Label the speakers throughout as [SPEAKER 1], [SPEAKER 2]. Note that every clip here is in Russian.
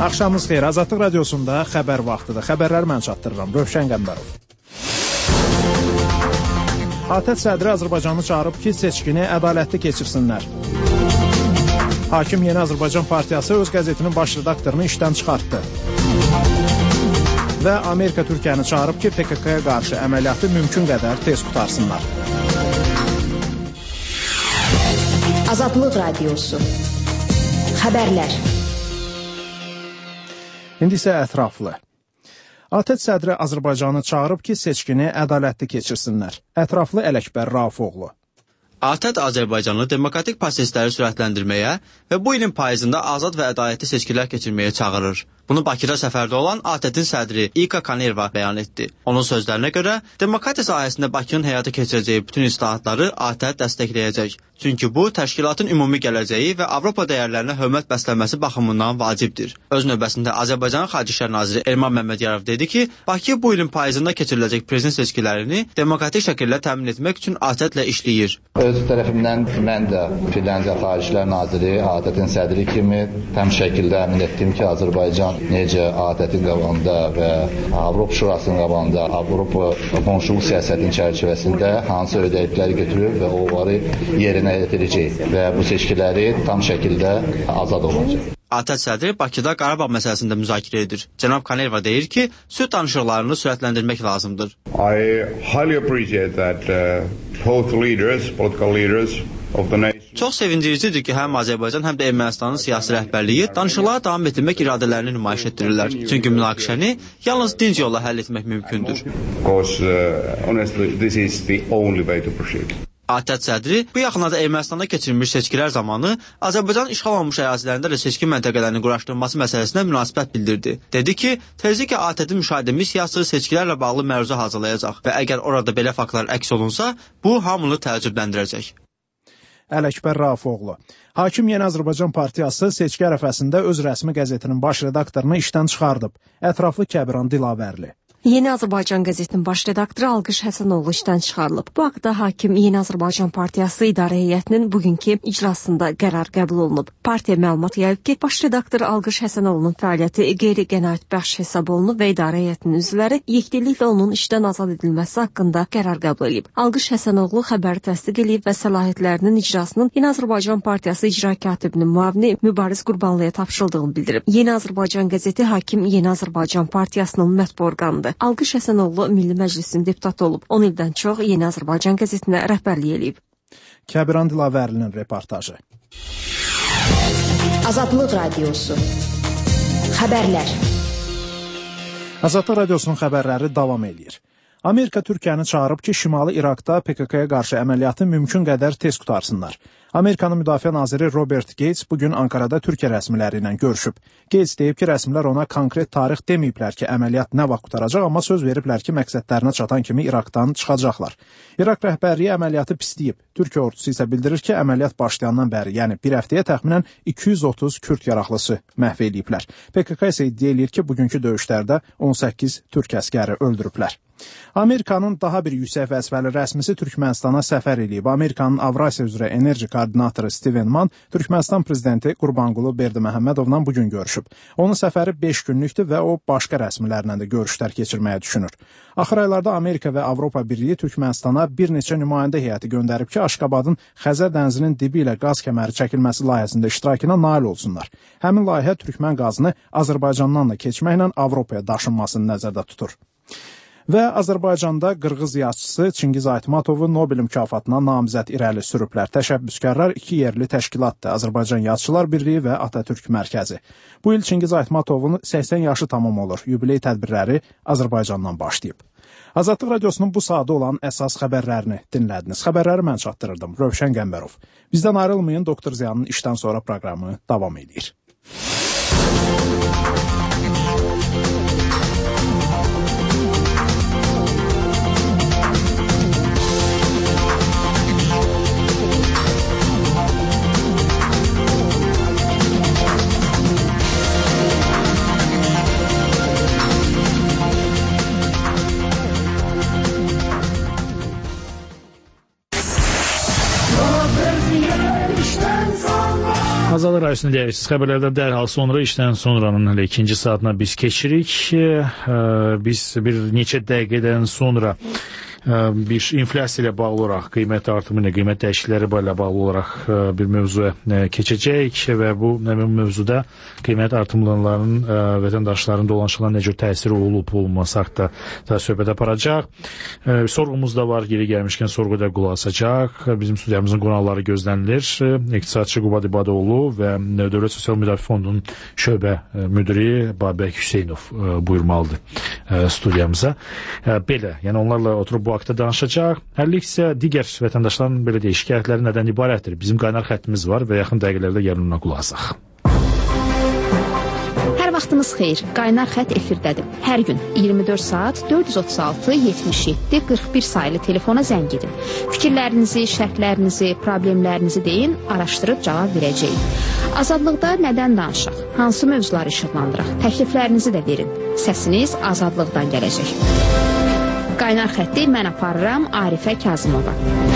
[SPEAKER 1] Axşamınız xeyir. Azadlıq radiosunda xəbər vaxtıdır. Xəbərləri mən çatdırıram. Rövşən Qəmbərov. ATƏT sədri Azərbaycanı çağırıb ki, seçkini ədalətli keçirsinlər. Hakim Yeni Azərbaycan Partiyası öz qəzetinin baş redaktorunu işdən çıxartdı. Və Amerika Türkiyəni çağırıb ki, PKK-ya qarşı əməliyyatı mümkün qədər tez qutarsınlar.
[SPEAKER 2] Azadlıq radiosu. Xəbərlər.
[SPEAKER 1] İndi isə ətraflı. ATƏT sədri Azərbaycanı çağırıb ki, seçkini ədalətli keçirsinlər. Ətraflı Ələkbər Raufoğlu.
[SPEAKER 3] ATƏT Azərbaycanı demokratik prosesləri sürətləndirməyə və bu ilin payızında azad və ədalətli seçkilər keçirməyə çağırır. Bunu Bakıda səfərdə olan ATƏT-in sədri İlka Kanerva bəyan etdi. Onun sözlərinə görə, demokratiya sahəsində Bakının həyata keçirəcəyi bütün islahatları ATƏT dəstəkləyəcək. Çünki bu, təşkilatın ümumi gələcəyi və Avropa dəyərlərinə hörmət bəslənməsi baxımından vacibdir. Öz növbəsində Azərbaycanın Xarici İşlər naziri Elman Məmmədiyarov dedi ki, Bakı bu ilin payızında keçiriləcək prezident seçkilərini demokratik şəkildə təmin etmək üçün ATƏT-lə işləyir.
[SPEAKER 4] Öz tərəfimdən mən də Finlandiya Xarici İşlər naziri, ATƏT-in sədri kimi tam şəkildə əmin etdim ki, Azərbaycan necə ATƏT-in qabağında və Avropa Şurasının qabağında Avropa qonşuluq siyasətinin çərçivəsində hansı öhdəlikləri götürür və onları yerinə yetirəcək və bu seçkiləri tam şəkildə azad olacaq.
[SPEAKER 3] ATƏT sədri Bakıda Qarabağ məsələsində müzakirə edir. Cənab Kanerva deyir ki, sülh danışıqlarını sürətləndirmək lazımdır.
[SPEAKER 5] I highly appreciate that both leaders, political leaders of the nation.
[SPEAKER 3] Çox sevindiricidir ki, həm Azərbaycan, həm də Ermənistanın siyasi rəhbərliyi danışıqlara davam etdirmək iradələrini nümayiş etdirirlər. Çünki münaqişəni yalnız dinc yolla həll etmək mümkündür.
[SPEAKER 5] Because honestly, this is the only way to proceed.
[SPEAKER 3] ATƏT sədri bu yaxınlarda Ermənistanda keçirilmiş seçkilər zamanı Azərbaycan işğal olunmuş ərazilərində də seçki məntəqələrinin quraşdırılması məsələsinə münasibət bildirdi. Dedi ki, tezliklə ATƏT-in müşahidə missiyası seçkilərlə bağlı məruzə hazırlayacaq və əgər orada belə faktlar əks olunsa, bu hamını təəccübləndirəcək.
[SPEAKER 1] Ələkbər Raufoğlu. Hakim Yeni Azərbaycan Partiyası seçki ərəfəsində öz rəsmi qəzetinin baş redaktorunu işdən çıxardıb. Ətraflı Kəbiran Dilavərli.
[SPEAKER 6] Yeni Azərbaycan qəzetinin baş redaktoru Alqış Həsənoğlu işdən çıxarılıb. Bu haqda Hakim Yeni Azərbaycan Partiyası İdarə Heyətinin bugünkü iclasında qərar qəbul olunub. Partiya məlumat yayıb ki, baş redaktor Alqış Həsənoğlunun fəaliyyəti qeyri-qənaətbəxş hesab olunub və İdarə Heyətinin üzvləri yekdilliklə onun işdən azad edilməsi haqqında qərar qəbul edib. Alqış Həsənoğlu xəbəri təsdiq edib və səlahiyyətlərinin icrasının Yeni Azərbaycan Partiyası icra katibinin müavini Mübariz Qurbanlıya tapşırıldığını bildirib. Yeni Azərbaycan qəzeti Hakim Yeni Azərbaycan Partiyasının mətbu orqanıdır. Alqış Həsənoğlu Milli Məclisin deputatı olub. 10 ildən çox Yeni Azərbaycan qəzetinə rəhbərlik edib.
[SPEAKER 1] Kəbiran Dilavərlinin reportajı.
[SPEAKER 2] Azadlıq radiosu. Xəbərlər.
[SPEAKER 1] Azadlıq radiosunun xəbərləri davam edir. Amerika Türkiyəni çağırıb ki, Şimali İraqda PKK-ya qarşı əməliyyatı mümkün qədər tez qutarsınlar. Amerikanın Müdafiə naziri Robert Gates bugün Ankarada Türkiyə rəsmiləri ilə görüşüb. Gates deyib ki, rəsmilər ona konkret tarix deməyiblər ki, əməliyyat nə vaxt qutaracaq, amma söz veriblər ki, məqsədlərinə çatan kimi İraqdan çıxacaqlar. İraq rəhbərliyi əməliyyatı pisləyib. Türkiyə ordusu isə bildirir ki, əməliyyat başlayandan bəri, yəni bir həftəyə təxminən 230 Kürd yaraqlısı məhv ediblər. PKK isə iddia edir ki, bugünkü döyüşlərdə 18 Türk əskəri öldürüblər. Amerikanın daha bir yüksək vəzifəli rəsmisi Türkmənistana səfər edib. Amerikanın Avrasiya üzrə enerji koordinatoru Steven Mann Türkmənistan prezidenti Qurbanqulu Berdiməhəmmədovla bugün görüşüb. Onun səfəri 5 günlükdür və o başqa rəsmilərlə də görüşlər keçirməyə düşünür. Axır aylarda Amerika və Avropa Birliyi Türkmənistana bir neçə nümayəndə heyəti göndərib ki, Aşqabadın Xəzər dənizinin dibi ilə qaz kəməri çəkilməsi layihəsində iştirakına nail olsunlar. Həmin layihə Türkmən qazını Azərbaycandan da keçməklə Avropaya daşınmasını nəzərdə tutur. Və Azərbaycanda Qırğız yazıçısı Çingiz Aytmatovu Nobel mükafatına namizəd irəli sürüblər. Təşəbbüskarlar 2 yerli təşkilatdır. Azərbaycan Yazıçılar Birliyi və Atatürk Mərkəzi. Bu il Çingiz Aytmatovun 80 yaşı tamam olur. Yubiley tədbirləri Azərbaycandan başlayıb. Azadlıq radiosunun bu saatda olan əsas xəbərlərini dinlədiniz. Xəbərləri mən çatdırırdım. Rövşən Qəmbərov. Bizdən ayrılmayın, Doktor Ziyanın işdən sonra proqramı davam edir.
[SPEAKER 7] işten sonra Azadlıq Radiyosunu deyərsiniz. Xəbərlərdən dərhal sonra işdən sonranın hələ ikinci saatına biz keçirik. Biz bir neçə dəqiqədən sonra bir inflyasiya ilə bağlı olaraq, qiymət artımı ilə, qiymət dəyişiklikləri ilə bağlı olaraq bir mövzuya keçəcək və bu mövzuda qiymət artımlarının vətəndaşların dolanışıqlarına necə təsiri olub-olmaması haqqında söhbət aparacaq. Sorğumuz da var, yeri gəlmişkən sorğuda qulaq asacaq. Bizim studiyamızın qonaqları gözlənilir. İqtisadçı Qubad İbadoğlu və Dövlət Sosial Müdafiə Fondunun şöbə müdiri Babək Hüseynov buyurmalıdır studiyamıza. Belə, yəni onlarla oturub bu haqda danışacaq. Həllik isə digər vətəndaşların belə deyək, şikayətləri nədən ibarətdir? Bizim qaynar xəttimiz var və yaxın dəqiqələrdə gəlin ona qulaq asaq.
[SPEAKER 2] Hər vaxtınız xeyir. Qaynar xətt efirdədir. Hər gün 24 saat 436 77 41 sayılı telefona zəng edin. Fikirlərinizi, şərhlərinizi, problemlərinizi deyin, araşdırıb cavab verəcəyik. Azadlıqda nədən danışaq? Hansı mövzuları işıqlandıraq? Təkliflərinizi də verin. Səsiniz azadlıqdan gələcək. Qaynar xətti mən aparıram Arifə Kazımova.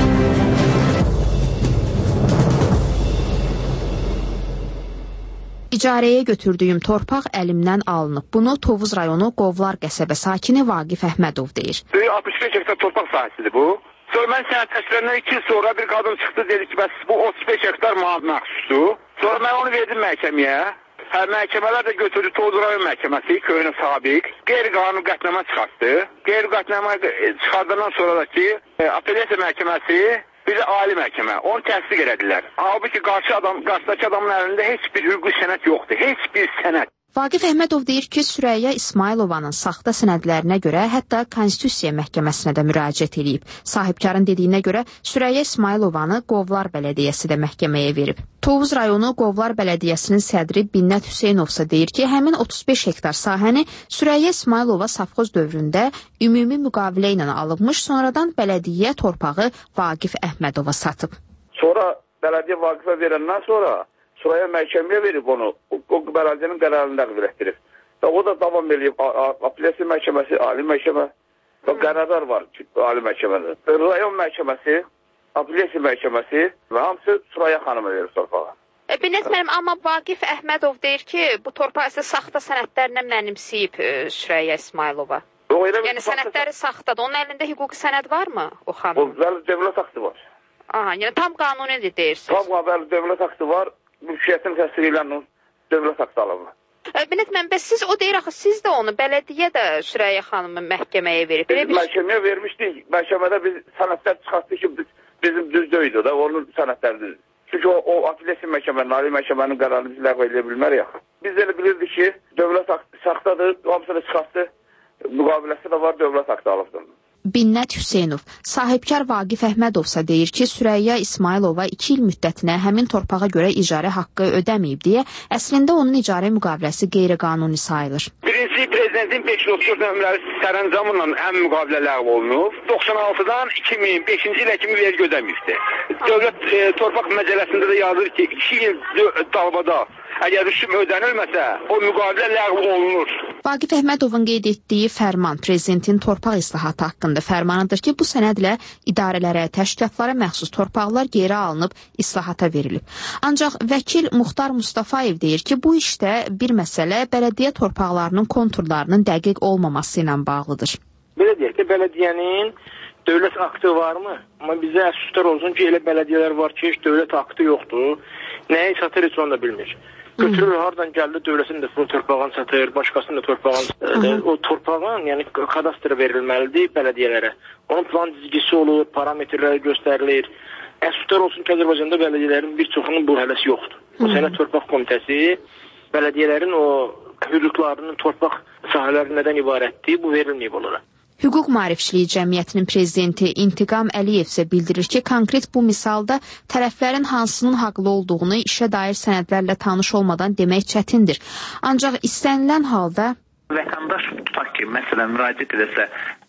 [SPEAKER 2] İcarəyə götürdüyüm torpaq əlimdən alınıb. Bunu Tovuz rayonu Qovlar qəsəbə sakini Vaqif Əhmədov deyir.
[SPEAKER 8] 65 hektar torpaq sahəsidir bu. Sonra mən sənədləşdirəndən 2 il sonra bir qadın çıxdı, dedi ki, bəs bu 35 hektar mənə məxsusdur. Sonra mən onu verdim məhkəməyə. Məhkəmələr də götürdü Tovuz rayon məhkəməsi, köyünün sabiq. Qeyri-qanuni qətnamə çıxartdı. Qeyri-qətnamə çıxardandan sonra da ki, apellyasiya məhkəməsi, bir də ali məhkəmə onu təsdiq elədilər. Halbuki qarşıdakı adamın əlində heç bir hüquqi sənəd yoxdur. Heç bir sənəd.
[SPEAKER 2] Vaqif Əhmədov deyir ki, Sürəyya İsmailovanın saxta sənədlərinə görə hətta Konstitusiya məhkəməsinə də müraciət edib. Sahibkarın dediyinə görə Sürəyya İsmailovanı Qovlar Bələdiyyəsi də məhkəməyə verib. Tovuz rayonu Qovlar Bələdiyyəsinin sədri Binnət Hüseynovsa deyir ki, həmin 35 hektar sahəni Sürəyya İsmailova safxoz dövründə ümumi müqavilə ilə alınmış, sonradan bələdiyyə torpağı Vaqif Əhmədova satıb.
[SPEAKER 8] Sonra bələdiyyə Vaqifə verəndən sonra Sürəyya məhkəməyə verib onu, o bələdiyyənin qərarını ləğv etdirib. Və o da davam edib, apellyasiya məhkəməsi, ali məhkəmə və qərarlar var ali məhkəmədə. Rayon məhkəməsi, apellyasiya məhkəməsi və hamısı Sürəyya xanıma verir torpağa.
[SPEAKER 2] Binnət müəllim, amma Vaqif Əhmədov deyir ki, bu torpaq isə saxta sənədlərlə mənimsəyib Sürəyya İsmailova. Yəni sənədləri saxtadır. Onun əlində hüquqi sənəd varmı o xanım?
[SPEAKER 8] Bəli, dövlət aktı var.
[SPEAKER 2] Aha, yəni tam qanunidir deyirsiniz.
[SPEAKER 8] Tam bəli, dövlət aktı var. Mülkiyyətin təsdiq ilə dövlət aktı alınır.
[SPEAKER 2] Binnət müəllim, bəs siz o deyir axı, siz də onu bələdiyyə də Sürəyya xanımı məhkəməyə verib.
[SPEAKER 8] Biz məhkəməyə vermişdik. Məhkəmədə biz sənədlər çıxartdı ki, bizim düzdür da, onun sənədləridir. Çünki o apellyasiya məhkəmənin, ali məhkəmənin qərarını biz ləğv edə bilmərik. Biz elə bilirdik ki, dövlət aktı saxtadır, hamısını çıxartdı, müqaviləsi də var, dövlət aktı alıbdır.
[SPEAKER 2] Binnət Hüseynov, sahibkar Vaqif Əhmədovsa deyir ki, Sürəyya İsmailova 2 il müddətinə həmin torpağa görə icarə haqqı ödəməyib deyə, əslində onun icarə müqaviləsi qeyri-qanuni sayılır.
[SPEAKER 8] Birinci prezidentin 534 nömrəli sərəncamla həmin müqavilə ləğv olunub. 96-dan 2005-ci ilə kimi vergi ödəməyibdir. Dövlət torpaq məcəlləsində də yazır ki, 2 il davada əgər rüsum ödənilməsə, o müqavilə ləğv olunur.
[SPEAKER 2] Vaqif Əhmədovun qeyd etdiyi fərman prezidentin torpaq islahatı haqqında fərmanıdır ki, bu sənədlə idarələrə, təşkilatlara məxsus torpaqlar geri alınıb islahata verilib. Ancaq vəkil Muxtar Mustafayev deyir ki, bu işdə bir məsələ bələdiyyə torpaqlarının konturlarının dəqiq olmaması ilə bağlıdır.
[SPEAKER 9] Belə deyək ki, bələdiyyənin dövlət aktı varmı? Amma bizə əfsuslar olsun ki, elə bələdiyyələr var ki, heç dövlət aktı yoxdur. Nəyi satır heç onu da bilmir. Götürür, hardan gəldi dövlətin də torpağını satır, başqasının da torpağını satır. O torpağın yəni kadastra verilməlidir bələdiyyələrə. Onun plan dizgisi olur, parametrləri göstərilir. Əfsuslar olsun ki, Azərbaycanda bələdiyyələrin bir çoxunun bu hələsi yoxdur. Bu sənə torpaq komitəsi bələdiyyələrin o hüquqlarının torpaq sahələri nədən ibarətdir, bu verilməyib onlara.
[SPEAKER 2] Hüquq Maarifçiliyi Cəmiyyətinin prezidenti İntiqam Əliyev isə bildirir ki, konkret bu misalda tərəflərin hansının haqlı olduğunu işə dair sənədlərlə tanış olmadan demək çətindir. Ancaq istənilən halda
[SPEAKER 10] vətəndaş tutaq ki, məsələn, müraciət edəsə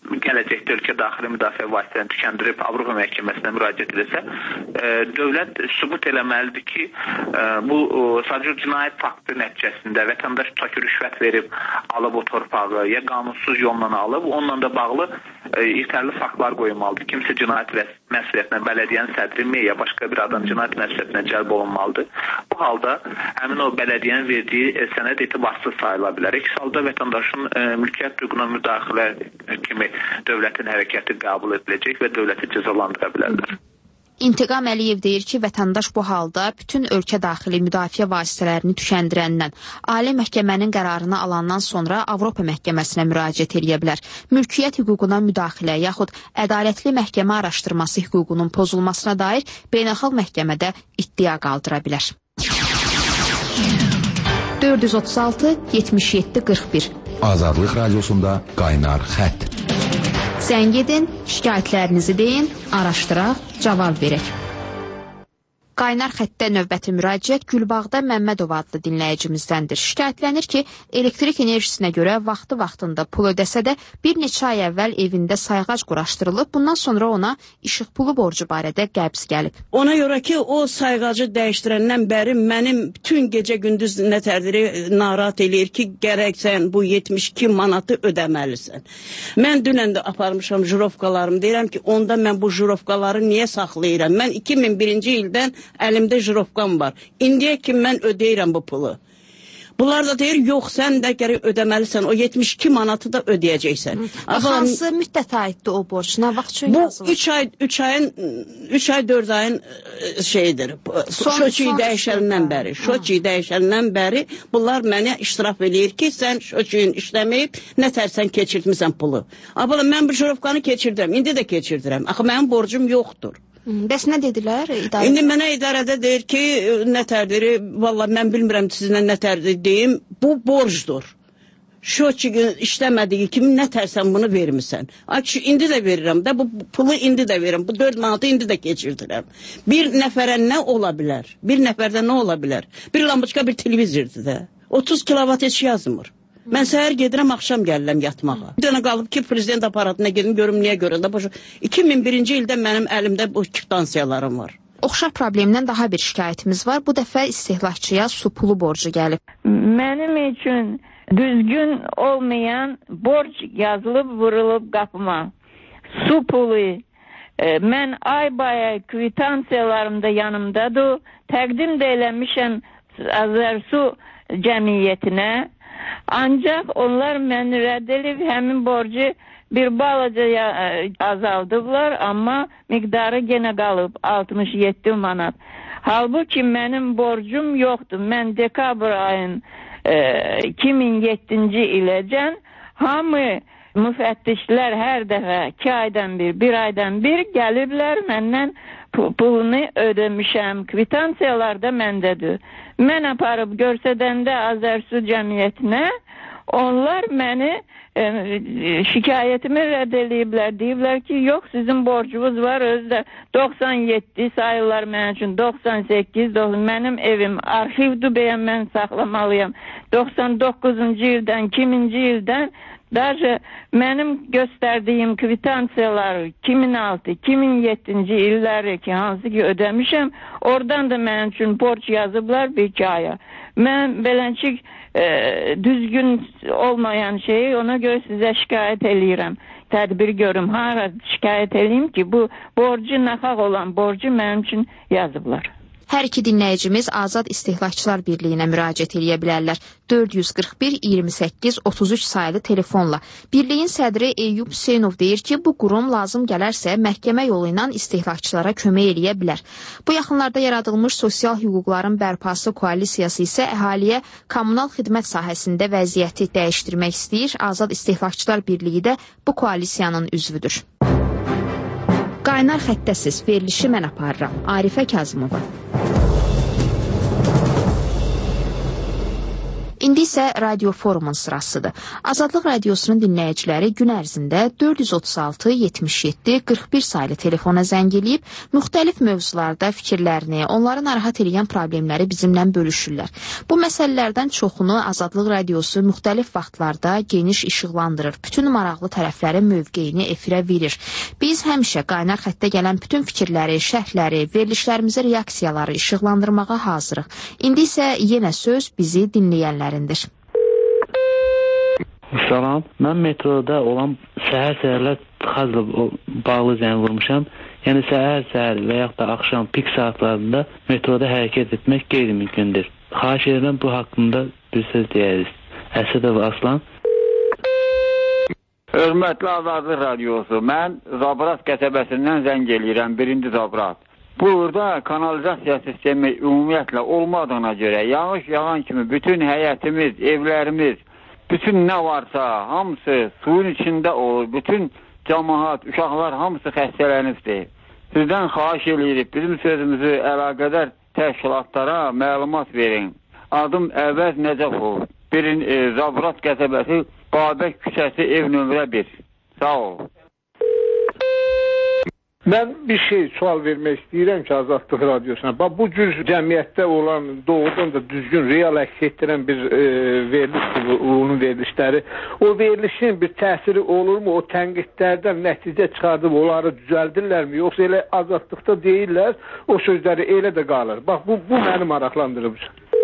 [SPEAKER 10] gələcəkdə ölkə daxili müdafiə vasitələrini tükəndirib Avropa məhkəməsinə müraciət edəsə, dövlət sübut eləməlidir ki, bu sadəcə cinayət faktı nəticəsində vətəndaş tutaq ki, rüşvət verib, alıb o torpağı, ya qanunsuz yolla alıb, onunla da bağlı yetərli faktlar qoyulmalıdır. Kimsə cinayət məsuliyyətinə bələdiyyənin sədri ya başqa bir adam cinayət məsuliyyətinə cəlb olunmalıdır. Bu halda həmin o bələdiyyənin verdiyi sənəd etibarsız sayıla bilər. İlk halda vətəndaşın mülkiyyət hüququna müdaxilə kimi dövlətin hərəkəti qəbul ediləcək və dövləti cəzalandıra bilərlər.
[SPEAKER 2] İntiqam Əliyev deyir ki, vətəndaş bu halda bütün ölkə daxili müdafiə vasitələrini tükəndirəndən, Ali Məhkəmənin qərarını alandan sonra Avropa Məhkəməsinə müraciət edə bilər. Mülkiyyət hüququna müdaxilə yaxud ədalətli məhkəmə araşdırması hüququnun pozulmasına dair beynəlxalq məhkəmədə iddia qaldıra bilər. 436 77 41
[SPEAKER 11] Azadlıq Radiosunda qaynar xətt.
[SPEAKER 2] Zəng edin, şikayətlərinizi deyin, araşdıraq, cavab verək. Qaynar xəttdə növbəti müraciət Gülbağda Məmmədov adlı dinləyicimizdəndir. Şikayətlənir ki, elektrik enerjisinə görə vaxtında pul ödəsə də bir neçə ay əvvəl evində sayğac quraşdırılıb, bundan sonra ona işıq pulu borcu barədə qəbz gəlib.
[SPEAKER 12] Ona görə ki, o sayğacı dəyişdirəndən bəri mənim bütün gecə gündüz nətərdiri narahat eləyir ki, gərək sən bu 72 manatı ödəməlisən. Mən dünən də aparmışam jirovkalarımı, deyirəm ki, onda mən bu jirovkaları niyə saxlayıram? Mən 2001-ci ildən əlimdə jirovkam var. İndiyə kimi mən ödəyirəm bu pulu. Bunlar da deyir, yox, sən də gərək ödəməlisən, o 72 manatı da ödəyəcəksən.
[SPEAKER 2] Hansı müddətə aiddir o borc? Nə vaxt üçün yazılır?
[SPEAKER 12] Bu 3 ay 4 ayın şeyidir. Şoçiyi dəyişəndən bəri bunlar mənə iştiraf eləyir ki, sən şoçiyin işləməyib, nətərsən keçirtmisən pulu. Mən bu jirovkanı keçirdirəm, indi də keçirdirəm. Axı mənim borcum yoxdur.
[SPEAKER 2] Bəs nə dedilər?
[SPEAKER 12] İndi mənə idarədə deyir ki, nətərdir, vallahi mən bilmirəm sizlə nətərdir deyim, bu borcdur. Şoçi işləmədiyi kimi nətərsən bunu vermirsən. İndi də verirəm də, bu pulu indi də verirəm, bu 4 manatı indi də keçirdirəm. Bir nəfərə nə ola bilər? Bir nəfərdə nə ola bilər? Bir lampoçka, bir televizordur da. 30 kilovat heç yazmır. Mən səhər gedirəm, axşam gəlirəm yatmağa. Bir dənə qalıb ki, prezident aparatına gedim, görüm niyə görə də. 2001-ci ildə mənim əlimdə bu kvitansiyalarım var.
[SPEAKER 2] Oxşar problemdən daha bir şikayətimiz var. Bu dəfə istehlakçıya su pulu borcu gəlib.
[SPEAKER 13] Mənim üçün düzgün olmayan borc yazılıb, vurulub qapıma. Su pulu. Mən ay-bay kvitansiyalarımda yanımdadır. Təqdim də eləmişəm Azərsu cəmiyyətinə. Ancaq onlar məni rədd edib həmin borcu bir balaca azaldıblar, amma miqdarı yenə qalıb 67 manat. Halbuki mənim borcum yoxdur. Mən dekabr ayın 2007-ci iləcən hamı müfəttişlər hər dəfə 2 aydan bir aydan bir gəliblər məndən pulunu ödəmişəm. Kvitansiyalar da məndədir. Mən aparıb görsədəndə Azərsu cəmiyyətinə onlar məni şikayətimi rədd eləyiblər. Deyiblər ki, yox, sizin borcunuz var, özdə 97 sayılar mənim üçün, 98, mənim evim arxivdir, bəyəm mən saxlamalıyam. 99-cu ildən, 2000-ci ildən Даже mənim göstərdiyim kvitansiyalar 2006-2007-ci illəri ki, hansı ki ödəmişəm, oradan da mənim üçün borc yazıblar bir 2 aya. Mən beləncik düzgün olmayan şeyi ona görə sizə şikayət eləyirəm. Tədbir görüm, hara şikayət eləyim ki, bu borcu naxaq olan borcu mənim üçün yazıblar.
[SPEAKER 2] Hər iki dinləyicimiz Azad İstehlakçılar Birliyinə müraciət edə bilərlər. 441 28 33 sayılı telefonla. Birliyin sədri Eyyub Hüseynov deyir ki, bu qurum lazım gələrsə məhkəmə yolu ilə istehlakçılara kömək edə bilər. Bu yaxınlarda yaradılmış sosial hüquqların bərpası koalisiyası isə əhaliyə kommunal xidmət sahəsində vəziyyəti dəyişdirmək istəyir. Azad İstehlakçılar Birliyi də bu koalisiyanın üzvüdür. Qaynar xəttəsiz verilişi mən aparıram. Arifə Kazımova. İndi İndi isə Radio Forumun sırasıdır. Azadlıq Radiosunun dinləyiciləri gün ərzində 436 77 41 saylı telefona zəng eləyib, müxtəlif mövzularda fikirlərini, onları narahat edən problemləri bizimlə bölüşürlər. Bu məsələlərdən çoxunu Azadlıq Radiosu müxtəlif vaxtlarda geniş işıqlandırır, bütün maraqlı tərəflərin mövqeyini efirə verir. Biz həmişə qaynar xəttə gələn bütün fikirləri, şərhləri, verilişlərimizi, reaksiyaları işıqlandırmağa hazırıq. İndi isə yenə söz bizi dinləyənlərindir.
[SPEAKER 14] Salam, mən metroda olan səhər-səhərlər tıxacla bağlı zəng vurmuşam. Yəni səhər-səhər və yaxud da axşam pik saatlarında metroda hərəkət etmək qeyri-mümkündür. Xahiş edirəm bu haqqında bir söz deyəriz. Əsədov Aslan.
[SPEAKER 15] Hörmətli Azadlıq Radiosu, mən Zabrat qəsəbəsindən zəng eləyirəm, 1-ci Zabrat. Burada kanalizasiya sistemi ümumiyyətlə olmadığına görə yağış yağan kimi bütün həyətimiz, evlərimiz, bütün nə varsa hamısı suyun içində olur. Bütün cəmaat, uşaqlar hamısı xəstələnibdir. Sizdən xahiş edirik, bizim sözümüzü əlaqədar təşkilatlara məlumat verin. Adım Əvəz Nəcəfov, Zabrat qəsəbəsi, Babək küçəsi, ev nömrə 1. Sağ ol.
[SPEAKER 16] Mən bir sual vermək istəyirəm ki, Azadlıq Radiosuna. Bu cür cəmiyyətdə olan doğrudan da düzgün, real əks etdirən bir onun verilişləri, o verilişin bir təsiri olurmu? O tənqidlərdən nəticə çıxardıb onları düzəldirlərmi? Yoxsa elə azadlıqda deyirlər, o sözləri elə də qalır. Bax, bu məni maraqlandırıb.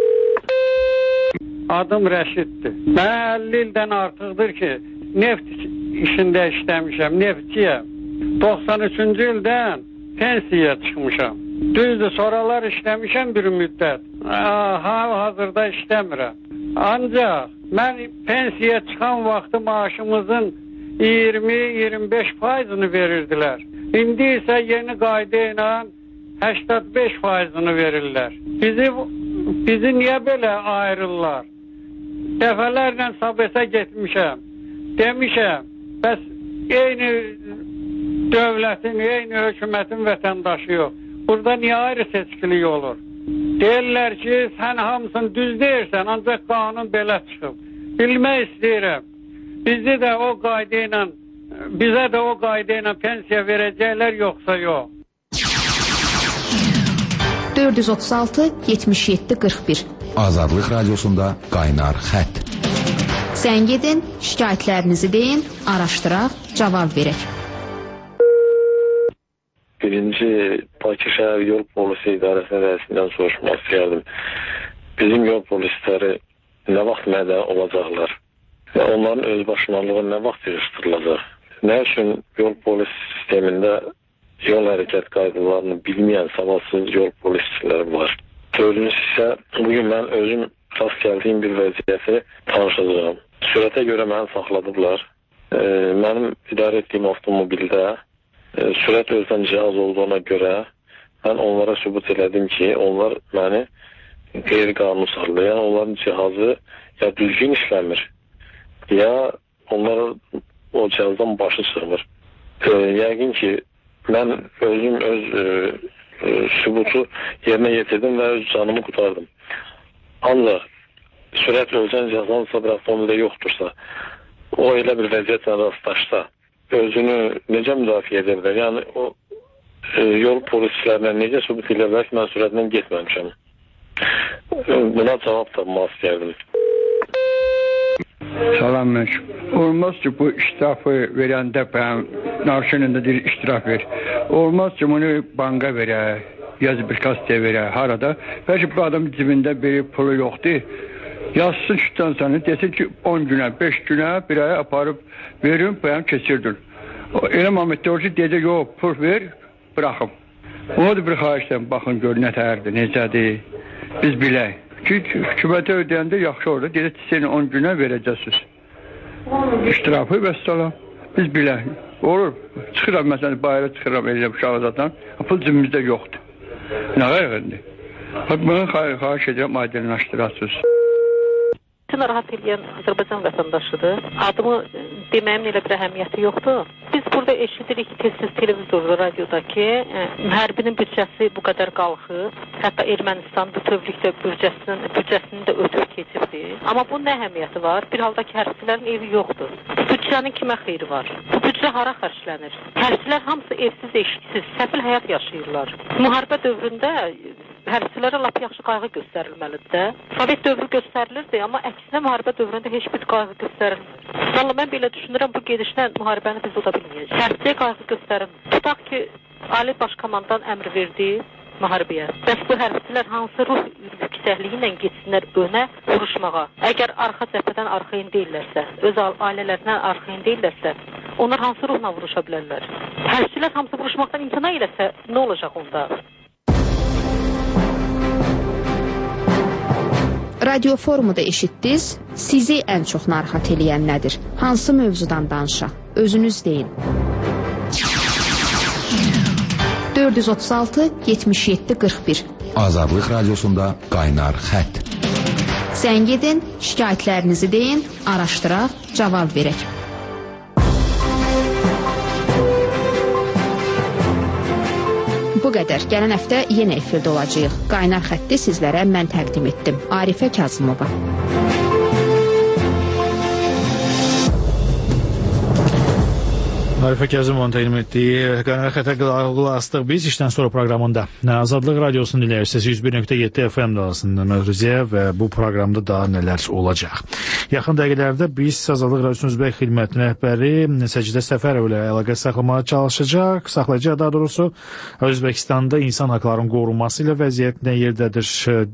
[SPEAKER 17] Adım Rəşiddir. Mən 50 ildən artıqdır ki, neft işində işləmişəm, neftçiyəm. 93-cü ildən pensiyaya çıxmışam. Düzdür, sonralar işləmişəm bir müddət. Hazırda işləmirəm. Ancaq mən pensiyaya çıxan vaxtı maaşımızın 20-25%'ını verirdilər. İndi isə yeni qayda ilə 85%'ını verirlər. Bizi niyə belə ayırırlar? Dəfələrlə sabesə getmişəm. Demişəm, bəs eyni dövlətin, eyni hökumətin vətəndaşı yox. Burada niyə ayrı seçkilik olur? Deyirlər ki, sən hamısını düz deyirsən, ancaq qanun belə çıxıb. Bilmək istəyirəm. Bizə də o qayda ilə pensiya verəcəklər, yoxsa yox?
[SPEAKER 2] 436 77 41
[SPEAKER 11] Azadlıq Radiosunda qaynar xətt.
[SPEAKER 2] Zəng edin, şikayətlərinizi deyin, araşdıraq, cavab verək.
[SPEAKER 18] Birinci Bakı şəhər yol polisi idarəsinin rəisindən soruşmaq istəyərdim. Bizim yol polisləri nə vaxt mədən olacaqlar və onların özbaşınalığı nə vaxt yığışdırılacaq? Nə üçün yol polis sistemində yol hərəkət qaydalarını bilməyən savadsız yol polisçiləri var? Dördüncüsü isə bugün mən özüm rast gəldiyim bir vəziyyəti tanışacağım. Sürətə görə məni saxladıblar. Mənim idarə etdiyim avtomobildə sürət ölçən cihaz olduğuna görə mən onlara sübut elədim ki, onlar məni qeyri-qanuni saxlayır. Yəni onların cihazı ya düzgün işləmir, ya onlar o cihazdan başı çıxmır. Yəqin ki, mən özüm öz sübutu yerinə yetirdim və öz canımı qurtardım. Ancaq sürət ölçən cihazdansa bir avtomobildə yoxdursa, o elə bir vəziyyətlə rastlaşsa, özünü necə müdafiə edə bilər? Yəni, o yol polisçilərinə necə sübut edə bilər ki, mən sürətlə getməmişəm? Buna cavab tapmaq istəyərdim.
[SPEAKER 19] Salam, olmaz ki, bu iştirafı verəndə narşınında deyir, iştiraf ver. Olmaz ki, bunu banka verə, yazı bir kastaya verə, harada. Bəlkə bu adam cibində bir pulu yoxdur. Yazsın şütdən səni, desin ki 10 günə, 5 günə bir aya aparıb verin, bayan keçirdin. Elə Məhəmməd Dörcü dedə, yox, pul ver, bıraxım. Ona da bir xahişdən baxın, gör nə tərdir, necədir, biz bilək. Ki, hükümətə ödəyəndə yaxşı orada, dedə seni 10 günə verəcəksiniz. İştirafı və salam, biz bilək. Olur, çıxıram, məsələn, bayıra çıxıram, eləyəm uşağızadan, pul cibimizdə yoxdur. Nə qayğındır? Bunu xahiş edirəm, aydınlaşdırasınız.
[SPEAKER 20] Narahat edən Azərbaycan vətəndaşıdır. Adımı deməyimin elə bir əhəmiyyəti yoxdur. Biz Biz burada eşidirik tez-tez televizorda, radiodakı hərbinin büdcəsi bu qədər qalxıb. Hətta Ermənistan bütövlükdə büdcəsini də ötüb keçibdi. Amma bu nə əhəmiyyəti var? Bir halda ki, hərbçilərin evi yoxdur. Bu büdcənin kimə xeyri var? Bu büdcə hara xərclənir? Hərbçilər hamısı evsiz, eşiksiz, səfil həyat yaşayırlar. Müharibə dövründə hərbçilərə lap yaxşı qayğı göstərilməlidir də. Sovet dövrü göstərilirdi, amma əksinə müharibə dövründə heç bir qayğı göstərilmir. Vallahi mən belə düşünürəm, bu gedişlə müharibəni biz uda bilməyəcəyik. Hərbçiyə qayğı göstərilmir. Tutaq ki, Ali Başkomandan əmr verdi müharibəyə. Bəs bu hərbçilər hansı ruh yüksəkliyi ilə getsinlər önə vuruşmağa? Əgər arxa cəbhədən arxayın deyillərsə, öz ailələrindən arxayın deyillərsə, onlar hansı ruhla vuruşa bilərlər? Hərbçilər hamısı vuruşmaqdan imtina eləsə, nə olacaq onda?
[SPEAKER 2] Radio forumu da eşitdiniz. Sizi ən çox narahat eləyən nədir? Hansı mövzudan danışaq? Özünüz deyin. 436 77 41
[SPEAKER 11] Azadlıq Radiosunda Qaynar Xətt.
[SPEAKER 2] Zəng edin, şikayətlərinizi deyin, araşdıraq, cavab verək. Bu qədər. Gələn həftə yenə efirdə olacağıq. Qaynar xətti sizlərə mən təqdim etdim. Arifə Kazımova.
[SPEAKER 7] Arifə Kazımovanın təqdim etdiyi Qaynar xəttə qulaq asdıq biz işdən sonra proqramında. Azadlıq Radiosunu dinləyirsiniz 101.7 FM dalğasında mövzuya və bu proqramda daha nələr olacaq. Yaxın dəqiqələrdə biz Azadlıq Radiosunun Özbək xidmətinin rəhbəri Səcidə Səfərov ilə əlaqə saxlayacaq daha doğrusu Özbəkistanda insan haqlarının qorunması ilə vəziyyət nə yerdədir?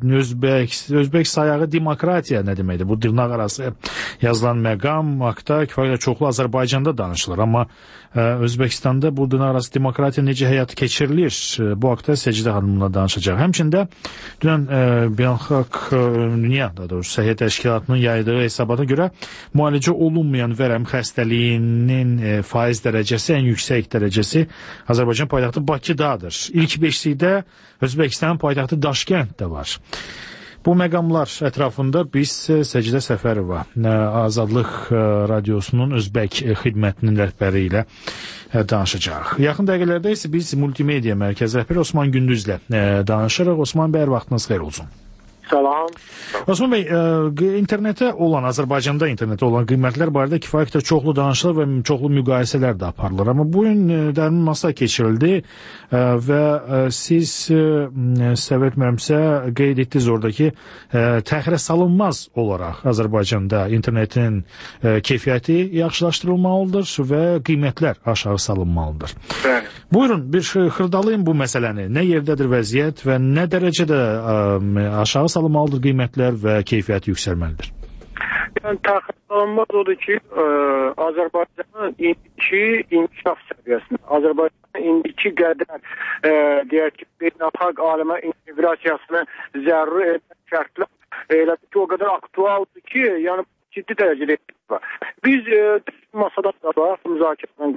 [SPEAKER 7] Özbək sayağı demokratiya nə deməkdir? Bu dırnaq arası yazılan məqam haqda kifayət çoxlu Azərbaycanda danışılır, amma Özbəkistanda bu dırnaq arası demokratiya necə həyata keçirilir? Bu haqda Səcidə xanımla danışacaq. Həmçində dünən Beynəlxalq Dünya, daha doğrusu Səhiyyə Təşkilatının yaydığı hesabata görə müalicə olunmayan vərəm xəstəliyinin faiz dərəcəsi, ən yüksək dərəcəsi Azərbaycan paytaxtı Bakıdadır. İlk beşlikdə Özbəkistanın paytaxtı Daşkənd də var. Bu məqamlar ətrafında biz Səcidə Səfərova, Azadlıq Radiosunun Özbək xidmətinin rəhbəri ilə danışacaq. Yaxın dəqiqələrdə isə biz multimedia mərkəzi rəhbəri Osman Gündüzlə danışırıq. Osman bəy, vaxtınız xeyir olsun.
[SPEAKER 9] Salam.
[SPEAKER 7] Osman bəy, Azərbaycanda internetə olan qiymətlər barədə kifayət çoxlu danışılır və çoxlu müqayisələr də aparılır. Amma bu gün dərin masa keçirildi və siz səhv etmirəmsə qeyd etdiniz oradakı təxirə salınmaz olaraq Azərbaycanda internetin keyfiyyəti yaxşılaşdırılmalıdır və qiymətlər aşağı salınmalıdır. Buyurun, bir xırdalayın bu məsələni. Nə yerdədir vəziyyət və nə dərəcədə aşağı salınmalıdır qiymətlər və keyfiyyəti yüksəlməlidir?
[SPEAKER 9] Yəni, təxirə odur ki, Azərbaycanın indiki inkişaf səviyyəsində, Azərbaycanın indiki qədər, deyək ki, beynəlxalq aləmə inteqrasiyasını zəruri etmək şərtlər elə ki, o qədər aktualdır ki, yəni ciddi dərəcədə var. Biz masadan qabaq, müzakirədən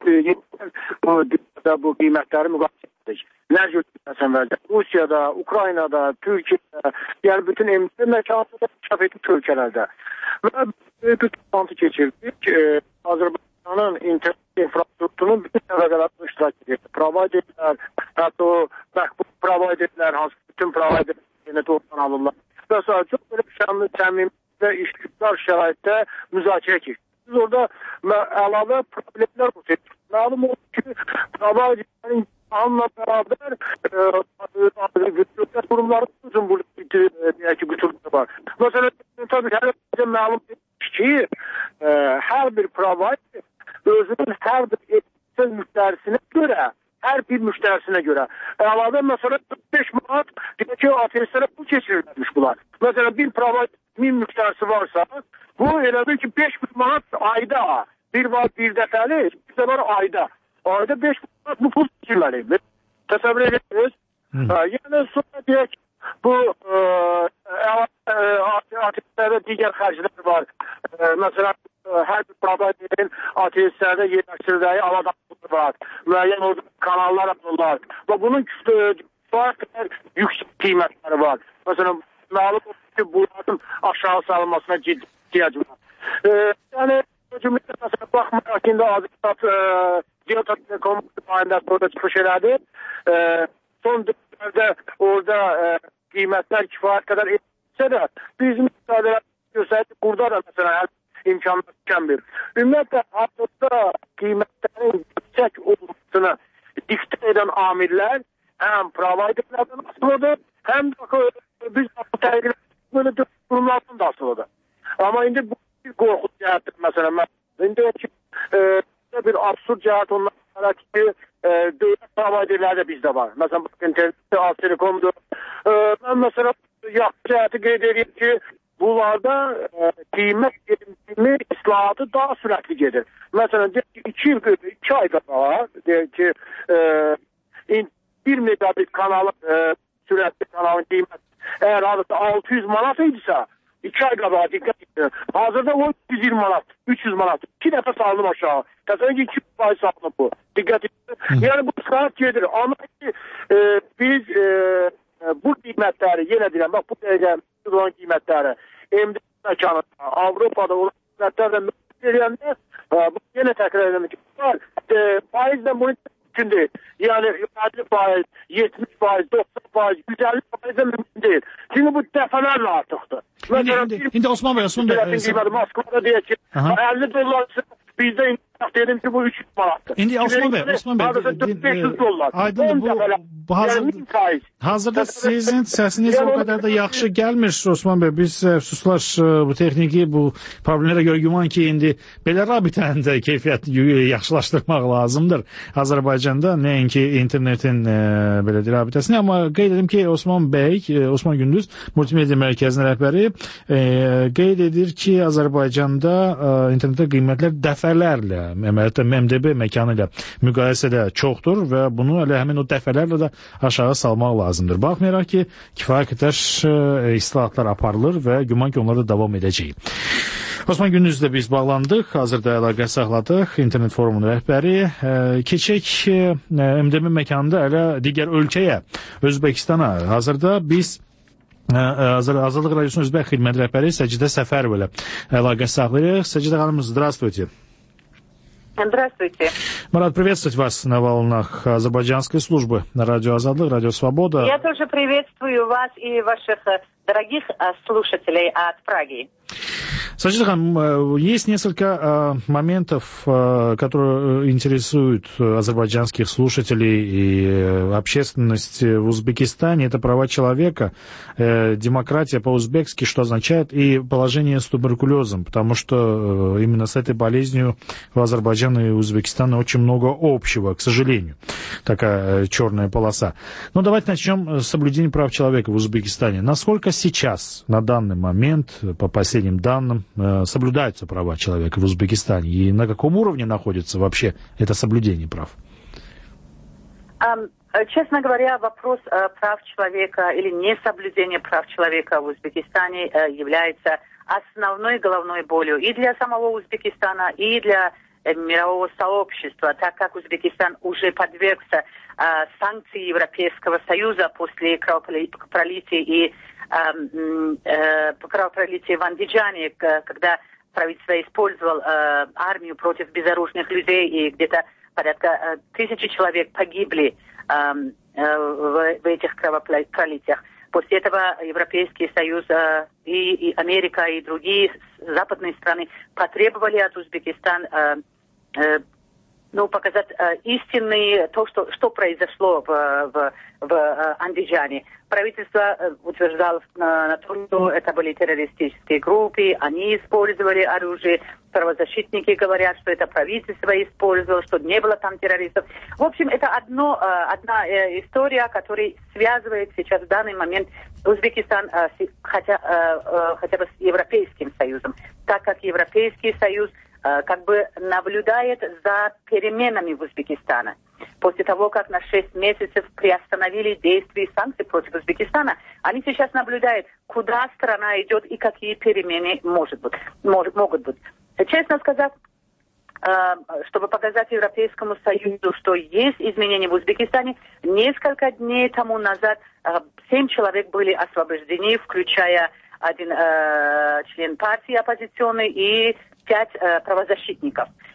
[SPEAKER 9] qabaq, bu qiymətləri müqayisə etdik. Nə cür Rusiyada, Ukraynada, Türkiyədə, yəni bütün emniyyə məkanında inkişaf etmiş ölkələrdə. Və bir toplantı keçirdik. Azərbaycanın internet infrastrukturunun bütün təbəqələrində iştirak edir. Providerlər, hətta o məqbul providerlər, hansı bütün providerlər interneti oradan alırlar. Və sonra çox belə səmimi və işgüzar şəraitdə müzakirə keçdik. Biz orada əlavə problemlər bu seçdik. Məlum oldu ki, providerlərin onunla beraber götürülmüş kurumların uzun bütünlüğü var. Mesela tabii her malum ki her bir provider özünün her bir müşterisine göre əlavə mesela 5 manat ki ateistlere pul keçirilmiş bunlar. Mesela bir provider 1000 müşterisi varsa bu elə bil ki 5 manat ayda bir var bir dəfəli bir də var ayda. Ayda 5 manat bu pul keçirməli. Təsəvvür edirsiniz. Yəni sonra deyək bu ateistlərdə digər xərclər var. Məsələn hər bir providerin ateistlərdə yerləşdirdiyi avadanlığı var. Müəyyən orada kanallar alırlar. Və bunun yüksək qiymətləri var. Məsələn məlum olsun ki, bunların aşağı salınmasına ciddi ehtiyac var. Yəni cümlədə məsələn baxmayaraq indi Azərbaycan Ziyatat Komitəsində burada çıxış elədi. Son dövrdə orada qiymətlər kifayət qədər etsə də bizim müsaadələr göstərdi. Burada da məsələn imkanlar tükənmir. Ümumiyyətlə hazırda qiymətlərin yüksək olmasını diktə edən amillər həm providerlərdən asılıdır, həm də biz təqdirlər böyle durumlardan da asılıdır. Amma indi bu bir qorxu cəhətdir məsələn. İndi bir absurd cəhət onlarla ki, dövlət providerləri də bizdə var. Məsələn, internetdə Aztelekom'dur. Mən məsələn, yaxşı cəhəti qeyd edeyim ki, bunlarda qiymət yönetimi islahatı daha sürətli gedir. Məsələn, 2 ay qabağa, deyək ki, 1 megabit kanalın sürətli kanalın qiyməti əgər halısı 600 manat idisə, 2 ay qabağa diqqət edin. Hazırda o 120 manat, 300 manat. 2 dəfə salınım aşağı. Təsəvvür ki, 200% salınıb bu. Diqqət edin. Yəni bu saat gedir. Amma ki, biz bu qiymətləri, yenə deyirəm, bax bu dəqiqə olan qiymətləri MDB məkanında, Avropada olan qiymətlərlə müqayisə edəndə, yenə təkrar edəmək var. Faizlə bunu mümkün deyil. Yəni 50%, 70%, 90%, 150% mümkün deyil. Çünki bu dəfələrlə artıqdır.
[SPEAKER 7] İndi Osman Bey,
[SPEAKER 9] Moskvada deyək ki, 50 dollar bizdə dedim ki, bu 300 manatdır.
[SPEAKER 7] İndi Osman Bey,
[SPEAKER 9] 500 dollar.
[SPEAKER 7] Aydındır, bu hazırda sizin səsiniz o qədər də yaxşı gəlmir, Osman Bey. Biz əfsuslar bu texniki, bu problemlərə görə güman ki, indi belə rabitənin də keyfiyyətini yaxşılaşdırmaq lazımdır Azərbaycanda, nəinki internetin belə rabitəsini. Amma qeyd edim ki, Osman Bey, Osman Gündüz, Multimedia Mərkəzinin rəhbəri qeyd edir ki, Azərbaycanda internetdə qiymətlər dəfələrlə, əməliyyatda MDB məkanı ilə müqayisədə çoxdur və bunu elə həmin o dəfələrlə də aşağı salmaq lazımdır. Baxmayaraq ki, kifayət qədər islahatlar aparılır və güman ki, onlar da davam edəcək. Osman Gündüzlə biz bağlandıq, hazırda əlaqə saxladıq, internet forumunun rəhbəri. Keçək MDB məkanında elə digər ölkəyə, Özbəkistana. Hazırda biz Azadlıq Radyosunun Özbək xidmət rəhbəri Səcidə Səfərova ilə əlaqə saxlayırıq. Səcidə xanım, здравствуйте.
[SPEAKER 21] Здравствуйте.
[SPEAKER 7] Мы рад приветствовать вас на волнах азербайджанской службы на Радио Азадлык, Радио Свобода.
[SPEAKER 21] Я тоже приветствую вас и ваших дорогих слушателей от Праги.
[SPEAKER 7] Саджид Хан, есть несколько моментов, которые интересуют азербайджанских слушателей и общественность в Узбекистане. Это права человека, демократия по-узбекски, что означает, и положение с туберкулезом, потому что именно с этой болезнью у Азербайджана и Узбекистана очень много общего, к сожалению. Такая черная полоса. Но давайте начнем с соблюдения прав человека в Узбекистане. Насколько сейчас, на данный момент, по последним данным, соблюдаются права человека в Узбекистане? И на каком уровне находится вообще это соблюдение прав?
[SPEAKER 21] Честно говоря, вопрос прав человека или несоблюдения прав человека в Узбекистане является основной головной болью и для самого Узбекистана, и для мирового сообщества, так как Узбекистан уже подвергся санкции Европейского Союза после кровопролития и кровопролития в Андижане, когда правительство использовало армию против безоружных людей, и где-то порядка 1000 человек погибли в этих кровопролитиях. После этого Европейский Союз и Америка, и другие западные страны потребовали от Узбекистана показать истинное то, что произошло в Андижане. Правительство утверждало, что это были террористические группы, они использовали оружие. Правозащитники говорят, что это правительство использовало, что не было там террористов. В общем, это одна история, которая связывает сейчас в данный момент Узбекистан хотя бы с Европейским Союзом, так как Европейский Союз как бы наблюдает за переменами в Узбекистане. После того, как на 6 месяцев приостановили действия санкций против Узбекистана, они сейчас наблюдают, куда страна идет и какие перемены могут быть. Честно сказать, чтобы показать Европейскому Союзу, что есть изменения в Узбекистане, несколько дней тому назад 7 человек были освобождены, включая один член партии оппозиционной и 5 правозащитников.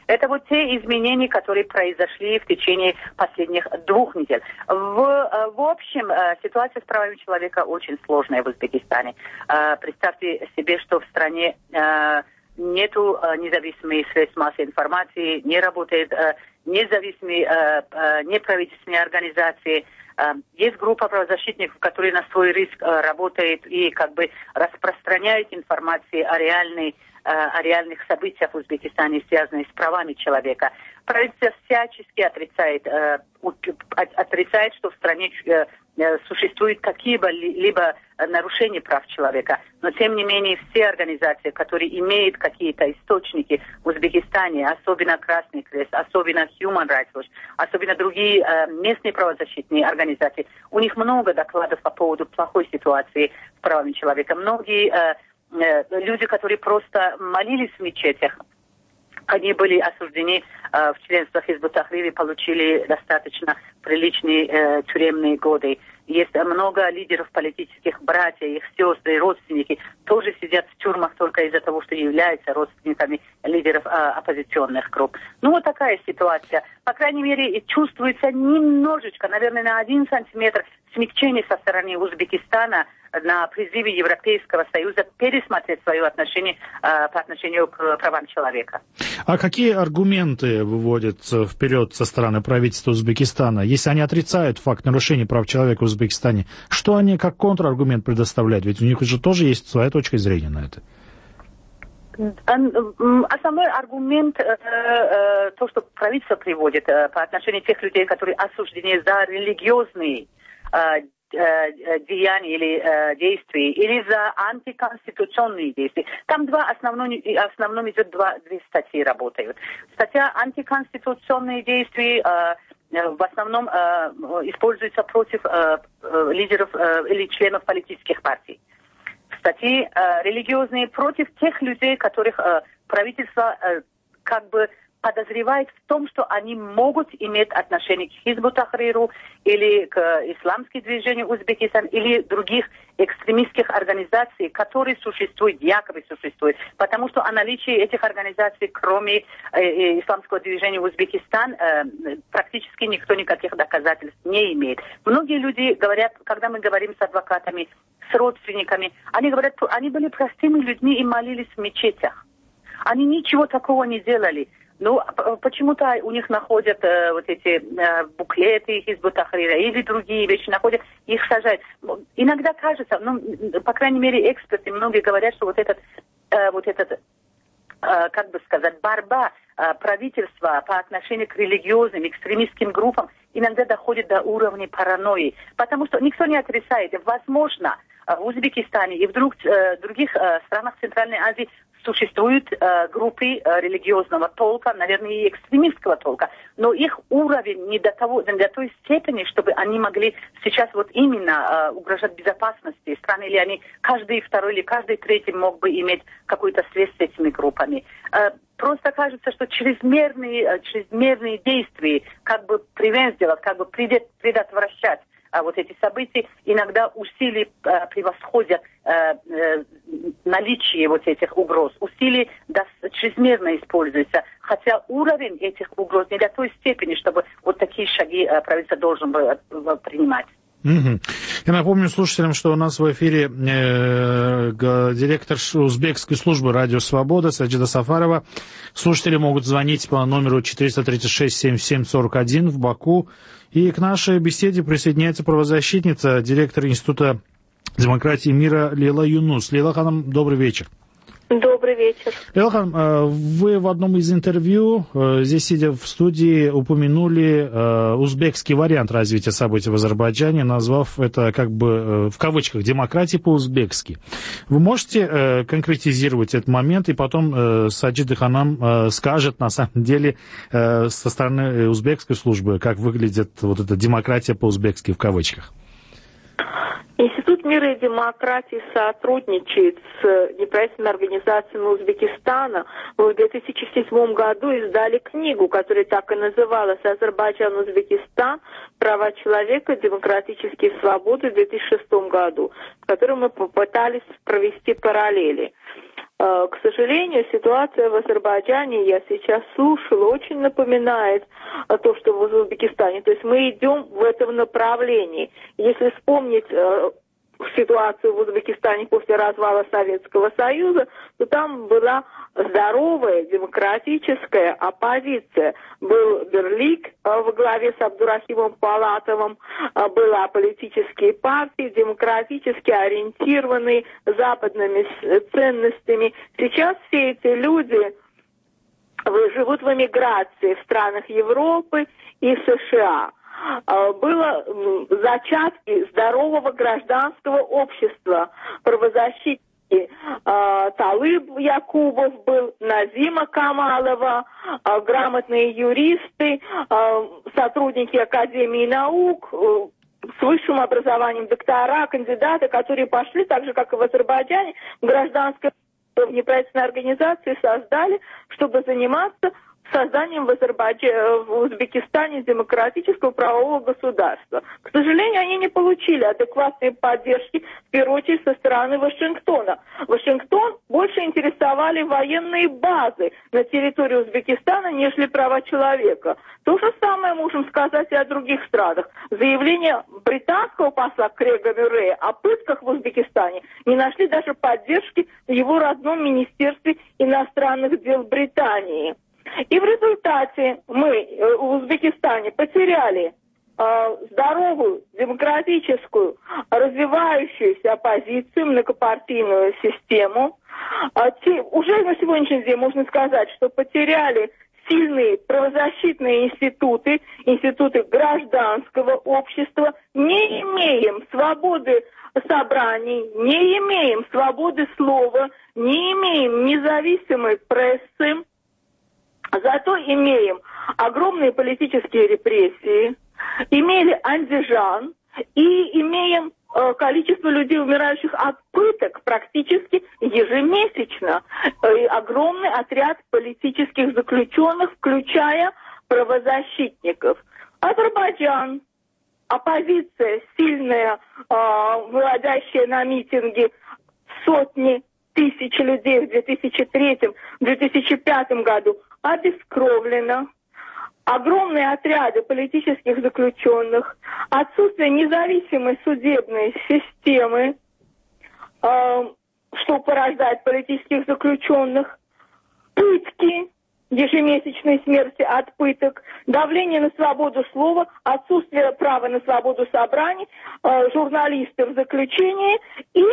[SPEAKER 21] Это вот те изменения, которые произошли в течение последних 2 недель. В общем, ситуация с правами человека очень сложная в Узбекистане. Представьте себе, что в стране нету независимых средств массовой информации, не работает независимые неправительственные организации. Есть группа правозащитников, которые на свой риск работают и как бы распространяют информацию о реальных событиях в Узбекистане, связанных с правами человека. Правительство всячески отрицает, что в стране существуют какие-либо нарушения прав человека. Но, тем не менее, все организации, которые имеют какие-то источники в Узбекистане, особенно Красный Крест, особенно Human Rights Watch, особенно другие местные правозащитные организации, у них много докладов по поводу плохой ситуации с правами человека. Многие люди, которые просто молились в мечетях, они были осуждены в членство Хизб ут-Тахрир и получили достаточно приличные тюремные годы. Есть много лидеров политических, братья, их сестры, родственники, тоже сидят в тюрьмах только из-за того, что являются родственниками лидеров оппозиционных групп. Ну, вот такая ситуация. По крайней мере, чувствуется немножечко, наверное, на 1 сантиметр смягчение со стороны Узбекистана на призыве Европейского Союза пересмотреть свое отношение по отношению к правам человека.
[SPEAKER 7] А какие аргументы выводятся вперед со стороны правительства Узбекистана? Если они отрицают факт нарушения прав человека в Узбекистане, что они как контраргумент предоставляют? Ведь у них же тоже есть своя точка зрения на это.
[SPEAKER 21] Основной аргумент, то, что правительство приводит по отношению тех людей, которые осуждены за религиозные деяния или действия, или за антиконституционные действия. Там в основном идет две статьи работают. Статья антиконституционные действия в основном используется против лидеров или членов политических партий. Статьи религиозные против тех людей, которых правительство как бы подозревает в том, что они могут иметь отношение к Хизб ут-Тахриру или к исламскому движению Узбекистана или других экстремистских организаций, которые существуют, якобы существуют. Потому что о наличии этих организаций, кроме исламского движения Узбекистан, практически никто никаких доказательств не имеет. Многие люди говорят, когда мы говорим с адвокатами, с родственниками, они говорят, они были простыми людьми и молились в мечетях. Они ничего такого не делали. Ну, почему-то у них находят вот эти буклеты Хизб ут-Тахрира или другие вещи, находят, их сажают. Иногда кажется, ну, по крайней мере, эксперты, многие говорят, что вот этот как бы сказать, борьба правительства по отношению к религиозным, экстремистским группам иногда доходит до уровня паранойи. Потому что никто не отрицает, возможно, в Узбекистане и в других странах Центральной Азии существуют группы религиозного толка, наверное, и экстремистского толка, но их уровень не до той степени, чтобы они могли сейчас вот именно угрожать безопасности страны, или они каждый второй или каждый третий мог бы иметь какую-то связь с этими группами. Просто кажется, что чрезмерные действия, как бы превенствовать, как бы предотвращать вот эти события, иногда усилия превосходят наличие вот этих угроз. Усилия чрезмерно используются, хотя уровень этих угроз не до той степени, чтобы вот такие шаги правительство должен был принимать.
[SPEAKER 7] Я напомню слушателям, что у нас в эфире директор узбекской службы «Радио Свобода» Саджида Сафарова. Слушатели могут звонить по номеру 436-7741 в Баку. И к нашей беседе присоединяется правозащитница, директор Института демократии и мира Лейла Юнус. Лейла Ханым, добрый вечер.
[SPEAKER 4] Добрый вечер.
[SPEAKER 7] Лейла Ханым, вы в одном из интервью, здесь сидя в студии, упомянули узбекский вариант развития событий в Азербайджане, назвав это как бы в кавычках демократией по-узбекски. Вы можете конкретизировать этот момент, и потом Саджида Ханам скажет на самом деле со стороны узбекской службы, как выглядит вот эта демократия по-узбекски в кавычках?
[SPEAKER 4] Институт мира и демократии сотрудничает с неправительственными организациями Узбекистана. В 2007 году издали книгу, которая так и называлась «Азербайджан, Узбекистан. Права человека, демократические свободы» в 2006 году, в которой мы попытались провести параллели. К сожалению, ситуация в Азербайджане, я сейчас слушала, очень напоминает то, что в Узбекистане. То есть мы идем в этом направлении. Если вспомнить ситуацию в Узбекистане после развала Советского Союза, то там была здоровая демократическая оппозиция. Был Берлик во главе с Абдурахимом Палатовым, были политические партии, демократически ориентированные западными ценностями. Сейчас все эти люди живут в эмиграции в странах Европы и США. Было зачатки здорового гражданского общества, правозащитники. Талыб Якубов был, Назима Камалова, грамотные юристы, сотрудники Академии наук, с высшим образованием, доктора, кандидаты, которые пошли, так же, как и в Азербайджане, в гражданское общество, в неправительственные организации создали, чтобы заниматься созданием в Узбекистане демократического правового государства. К сожалению, они не получили адекватной поддержки, в первую очередь, со стороны Вашингтона. Вашингтон больше интересовали военные базы на территории Узбекистана, нежели права человека. То же самое можем сказать и о других странах. Заявление британского посла Крега Мюррея о пытках в Узбекистане не нашли даже поддержки в его родном Министерстве иностранных дел Британии. И в результате мы в Узбекистане потеряли здоровую, демократическую, развивающуюся оппозицию, многопартийную систему. Уже на сегодняшний день можно сказать, что потеряли сильные правозащитные институты, институты гражданского общества, не имеем свободы собраний, не имеем свободы слова, не имеем независимой прессы. Зато имеем огромные политические репрессии, имели Андижан и имеем количество людей, умирающих от пыток, практически ежемесячно. Огромный отряд политических заключенных, включая правозащитников. Азербайджан, оппозиция сильная, выводящая на митинги сотни тысяч людей в 2003-2005 году, обескровлено. Огромные отряды политических заключенных, отсутствие независимой судебной системы, что порождает политических заключенных, пытки, ежемесячные смерти от пыток, давление на свободу слова, отсутствие права на свободу собраний, журналисты в заключении и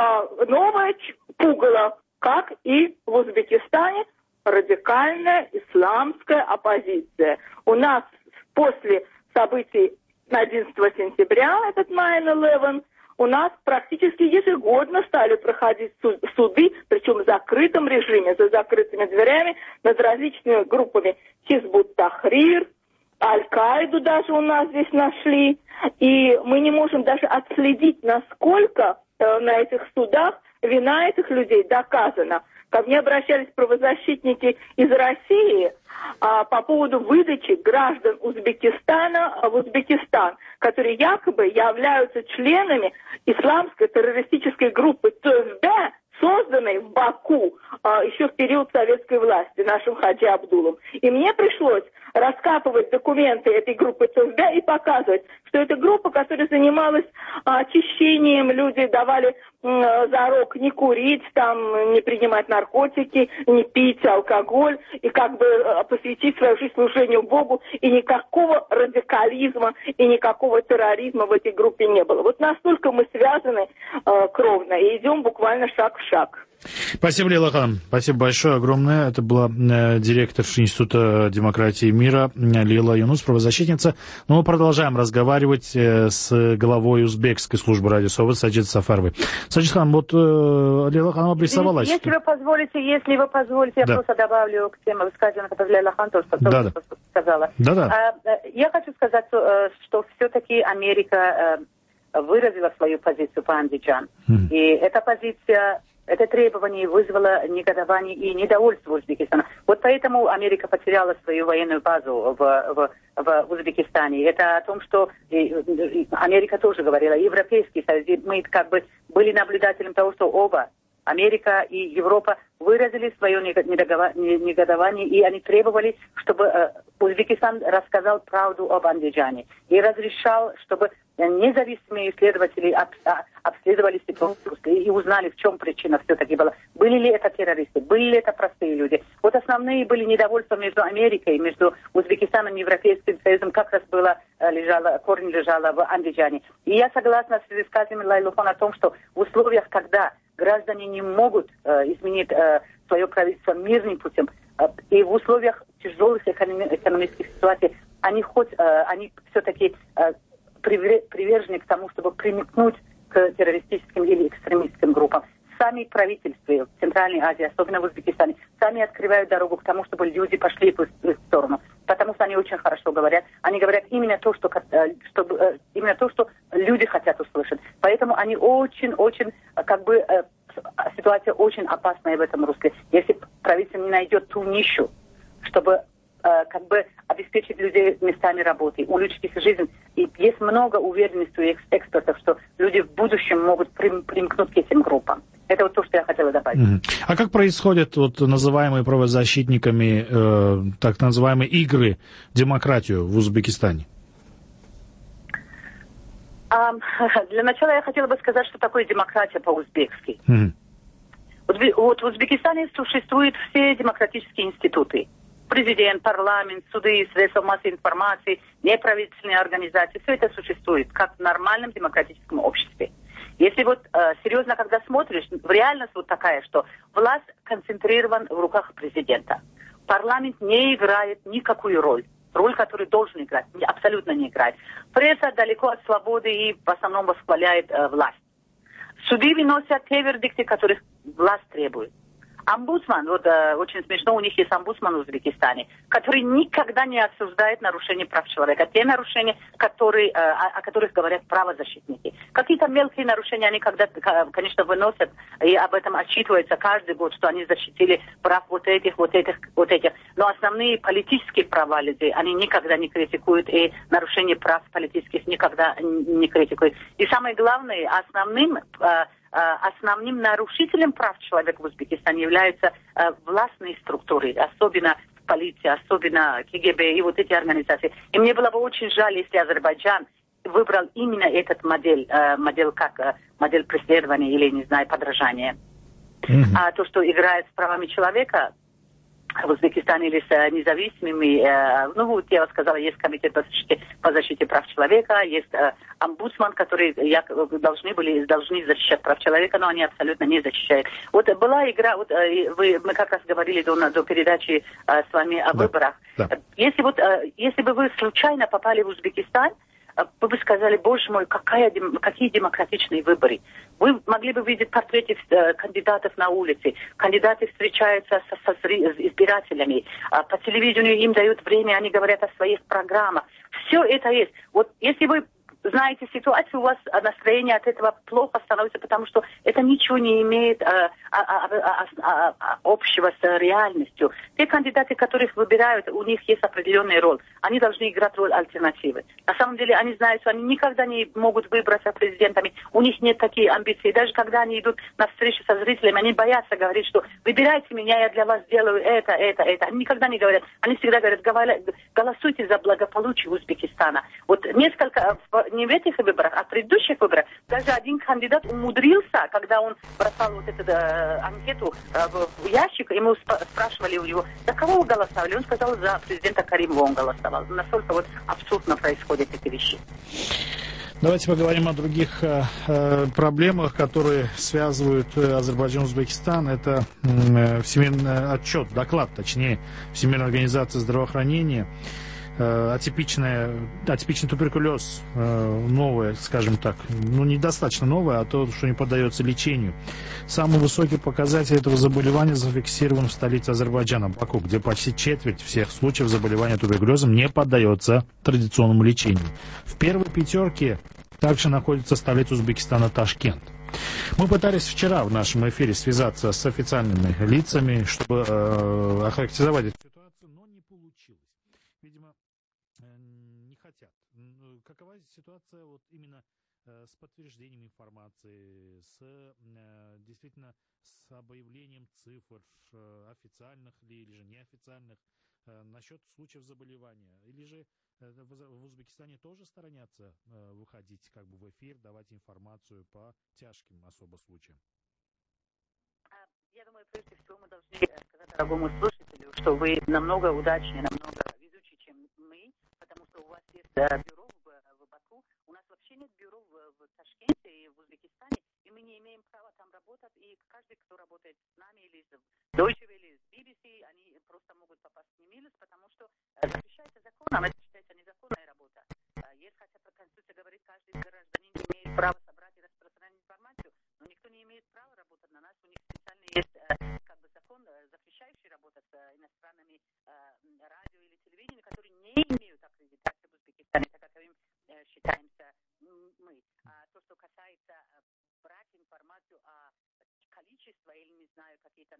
[SPEAKER 4] новое пугало, как и в Узбекистане, радикальная исламская оппозиция. У нас после событий 11 сентября, этот 9/11, у нас практически ежегодно стали проходить суды, причем в закрытом режиме, за закрытыми дверями, над различными группами Хизбут-Тахрир, Аль-Каиду даже у нас здесь нашли. И мы не можем даже отследить, насколько на этих судах вина этих людей доказана. Ко мне обращались правозащитники из России по поводу выдачи граждан Узбекистана в Узбекистан, которые якобы являются членами исламской террористической группы ТСБ, созданной в Баку еще в период советской власти нашим Хаджи Абдулом. И мне пришлось раскапывать документы этой группы ТСБ и показывать, что это группа, которая занималась очищением, люди давали зарок не курить, там, не принимать наркотики, не пить алкоголь, и как бы посвятить свою жизнь служению Богу, и никакого радикализма, и никакого терроризма в этой группе не было. Вот настолько мы связаны кровно, и идем буквально шаг в шаг.
[SPEAKER 7] Спасибо, Лейла Ханым. Спасибо большое, огромное. Это была директор Института демократии и мира Лейла Юнус, правозащитница. Но мы продолжаем разговаривать с главой узбекской службы радио СОВ Саджид Сафаровой. Саджид Хан, вот Лейла Ханым обрисовалась.
[SPEAKER 21] Если вы позволите, я просто добавлю к теме высказывания, которое Лейла Хан тоже сказала. Я хочу сказать, что все-таки Америка выразила свою позицию по Андижан. И эта позиция, это требование вызвало негодование и недовольство Узбекистана. Вот поэтому Америка потеряла свою военную базу в Узбекистане. Это о том, что Америка тоже говорила, Европейский Союз, мы как бы были наблюдателем того, что оба Америка и Европа выразили свое негодование, и они требовали, чтобы Узбекистан рассказал правду об Андижане и разрешал, чтобы независимые исследователи обследовали ситуацию и узнали, в чем причина все-таки была. Были ли это террористы, были ли это простые люди. Вот основные были недовольства между Америкой, между Узбекистаном и Европейским Союзом, как раз корень лежала в Андижане. И я согласна с высказыванием Лайлухан о том, что в условиях, когда граждане не могут изменить свое правительство мирным путем, и в условиях тяжелых экономических ситуаций, они все-таки привержены к тому, чтобы примыкнуть к террористическим или экстремистским группам. Сами правительства в Центральной Азии, особенно в Узбекистане, сами открывают дорогу к тому, чтобы люди пошли в их сторону. Потому что они очень хорошо говорят. Они говорят именно то, что люди хотят услышать. Поэтому они очень, ситуация очень опасная в этом русле. Если правительство не найдет ту нишу, чтобы обеспечить людей местами работы, улучшить их жизнь. И есть много уверенности у экспертов, что люди в будущем могут примкнуть к этим группам. Это вот то, что я хотела добавить.
[SPEAKER 7] А как происходят называемые правозащитниками так называемые игры в демократию в Узбекистане?
[SPEAKER 21] Для начала я хотела бы сказать, что такое демократия по-узбекски. Вот в Узбекистане существуют все демократические институты. Президент, парламент, суды, средства массовой информации, неправительственные организации. Все это существует, как в нормальном демократическом обществе. Если серьезно, когда смотришь, реальность вот такая, что власть концентрирована в руках президента. Парламент не играет никакую роль, которую должен играть, абсолютно не играет. Пресса далеко от свободы и в основном восхваляет власть. Суды выносят те вердикты, которых власть требует. Омбудсман, очень смешно, у них есть омбудсман в Узбекистане, который никогда не осуждает нарушения прав человека. Те нарушения, о которых говорят правозащитники. Какие-то мелкие нарушения они конечно, выносят, и об этом отчитываются каждый год, что они защитили прав вот этих. Но основные политические права людей они никогда не критикуют, и нарушение прав политических никогда не критикуют. И самое главное, основным нарушителем прав человека в Узбекистане являются властные структуры, особенно полиция, особенно КГБ и вот эти организации. И мне было бы очень жаль, если Азербайджан выбрал именно этот модель преследования или, не знаю, подражания. А то, что играет с правами человека в Узбекистане или с независимыми, я сказала, есть комитет по защите прав человека, есть омбудсман, который должны защищать прав человека, но они абсолютно не защищают. Вот была игра, мы как раз говорили до передачи с вами о выборах. Да. Если бы вы случайно попали в Узбекистан, вы бы сказали, боже мой, какие демократичные выборы. Вы могли бы видеть портреты кандидатов на улице. Кандидаты встречаются с избирателями. По телевидению им дают время, они говорят о своих программах. Все это есть. Вот если вы знаете ситуацию, у вас настроение от этого плохо становится, потому что это ничего не имеет общего с реальностью. Те кандидаты, которых выбирают, у них есть определенная роль. Они должны играть роль альтернативы. На самом деле они знают, что они никогда не могут выбраться президентами. У них нет таких амбиций. Даже когда они идут на встречу со зрителями, они боятся говорить, что выбирайте меня, я для вас сделаю это. Они никогда не говорят. Они всегда говорят, голосуйте за благополучие Узбекистана. Вот не в этих выборах, а в предыдущих выборах даже один кандидат умудрился, когда он бросал вот эту анкету в ящик, ему спрашивали у него, за кого вы голосовали? Он сказал, за президента Каримова он голосовал. Настолько абсурдно происходят эти вещи.
[SPEAKER 7] Давайте поговорим о других проблемах, которые связывают Азербайджан и Узбекистан. Это всемирный доклад Всемирной организации здравоохранения. Атипичный туберкулез, новое, скажем так, недостаточно новое, а то, что не поддается лечению. Самый высокий показатель этого заболевания зафиксирован в столице Азербайджана, Баку, где почти четверть всех случаев заболевания туберкулезом не поддается традиционному лечению. В первой пятерке также находится столица Узбекистана Ташкент. Мы пытались вчера в нашем эфире связаться с официальными лицами, чтобы охарактеризовать эту ситуацию, но не получилось. Видимо, не хотят. Какова ситуация именно с подтверждением информации, действительно с объявлением цифр, официальных или же неофициальных, насчет случаев заболевания? Или же в Узбекистане тоже сторонятся выходить как бы в эфир, давать информацию по тяжким особо случаям?
[SPEAKER 21] Я думаю, прежде всего мы должны сказать дорогому слушателю, что вы намного удачнее, намного везучее, чем мы, потому что у вас есть бюро в Баку. У нас вообще нет бюро в Ташкенте и в Узбекистане, и мы не имеем права там работать. И каждый, кто работает с нами или с Deutsche Welle, или с BBC, они просто могут попасть в немилость, потому что запрещается законом, это считается незаконная работа. Есть, хотя по Конституции говорит, каждый гражданин имеет право собрать и распространять информацию, но никто не имеет права работать на нас. У них специально есть как бы закон, запрещающий работать с иностранными радио или телевидением, которые не имеют аккредитации в Узбекистане, так как им считаемся мы. А то, что касается брать информацию о количестве или, не знаю, какие-то,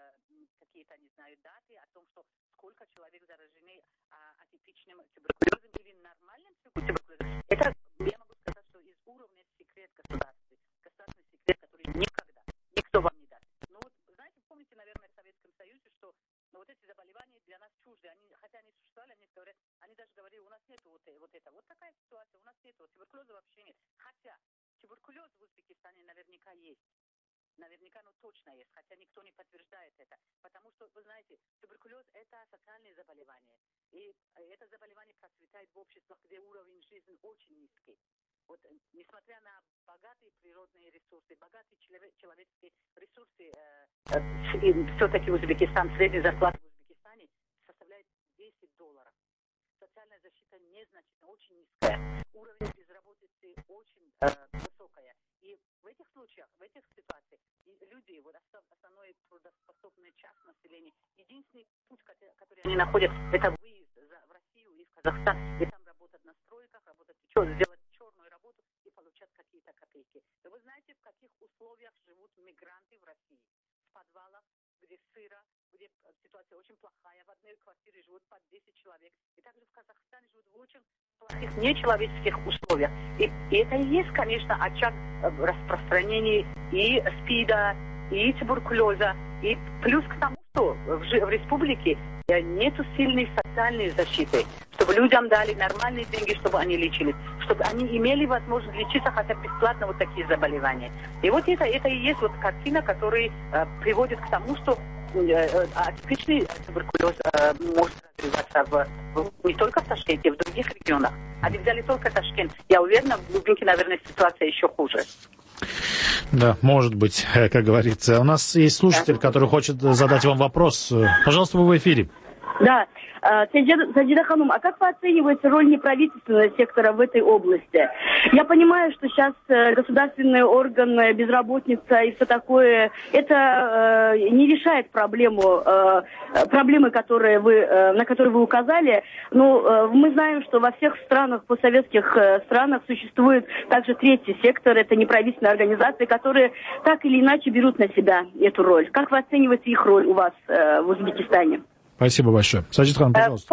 [SPEAKER 21] не знаю, даты о том, что сколько человек заражены атипичным туберкулезом или нормальным туберкулезом, это, я могу сказать, что из уровня секрет государственный секрет, который никто вам не даст. Ну вот, знаете, помните, наверное, в Советском Союзе, что вот эти заболевания для нас чужды, хотя они существовали, они даже говорили, у нас нет вот такая ситуация, у нас нет туберкулеза вообще нет. Хотя туберкулез в Узбекистане наверняка есть. Наверняка, точно есть, хотя никто не подтверждает это. Потому что, вы знаете, туберкулез – это социальное заболевание. И это заболевание процветает в обществах, где уровень жизни очень низкий. Вот, несмотря на богатые природные ресурсы, богатые человеческие ресурсы, все-таки Узбекистан, средняя зарплата в Узбекистане составляет $10. Социальная защита незначительно, очень низкая. Уровень безработицы очень высокая. И в этих случаях, в этих ситуациях, люди, вот основной трудоспособная часть населения, единственный путь, который они находят, это выезд в Россию и в Казахстан, и там работать на стройках, сделать черную работу и получать какие-то копейки. И вы знаете, в каких условиях живут мигранты в России? В подвалах, где сыро, где ситуация очень плохая. В одной квартире живут по 10 человек. И также в Казахстане живут в очень плохих, нечеловеческих условиях. И это и есть, конечно, очаг распространения и СПИДа, и туберкулеза. И плюс к тому, что в республике нет сильной социальной защиты, чтобы людям дали нормальные деньги, чтобы они лечились, чтобы они имели возможность лечиться хотя бы бесплатно вот такие заболевания. И вот это и есть вот картина, которая приводит к тому, что атипичный туберкулез может развиваться не только в Ташкенте, в других регионах. Они взяли только Ташкент. Я уверена, в глубинке, наверное, ситуация еще хуже.
[SPEAKER 7] Да, может быть, как говорится. У нас есть слушатель, который хочет задать вам вопрос. Пожалуйста, вы в эфире.
[SPEAKER 5] Да. Саджида Ханум, а как вы оцениваете роль неправительственного сектора в этой области? Я понимаю, что сейчас государственные органы, безработица и все такое, это не решает проблемы, на которые вы указали. Но мы знаем, что во всех странах, постсоветских странах существует также третий сектор, это неправительственные организации, которые так или иначе берут на себя эту роль. Как вы оцениваете их роль у вас в Узбекистане?
[SPEAKER 7] Спасибо большое. Саджид Хан, пожалуйста.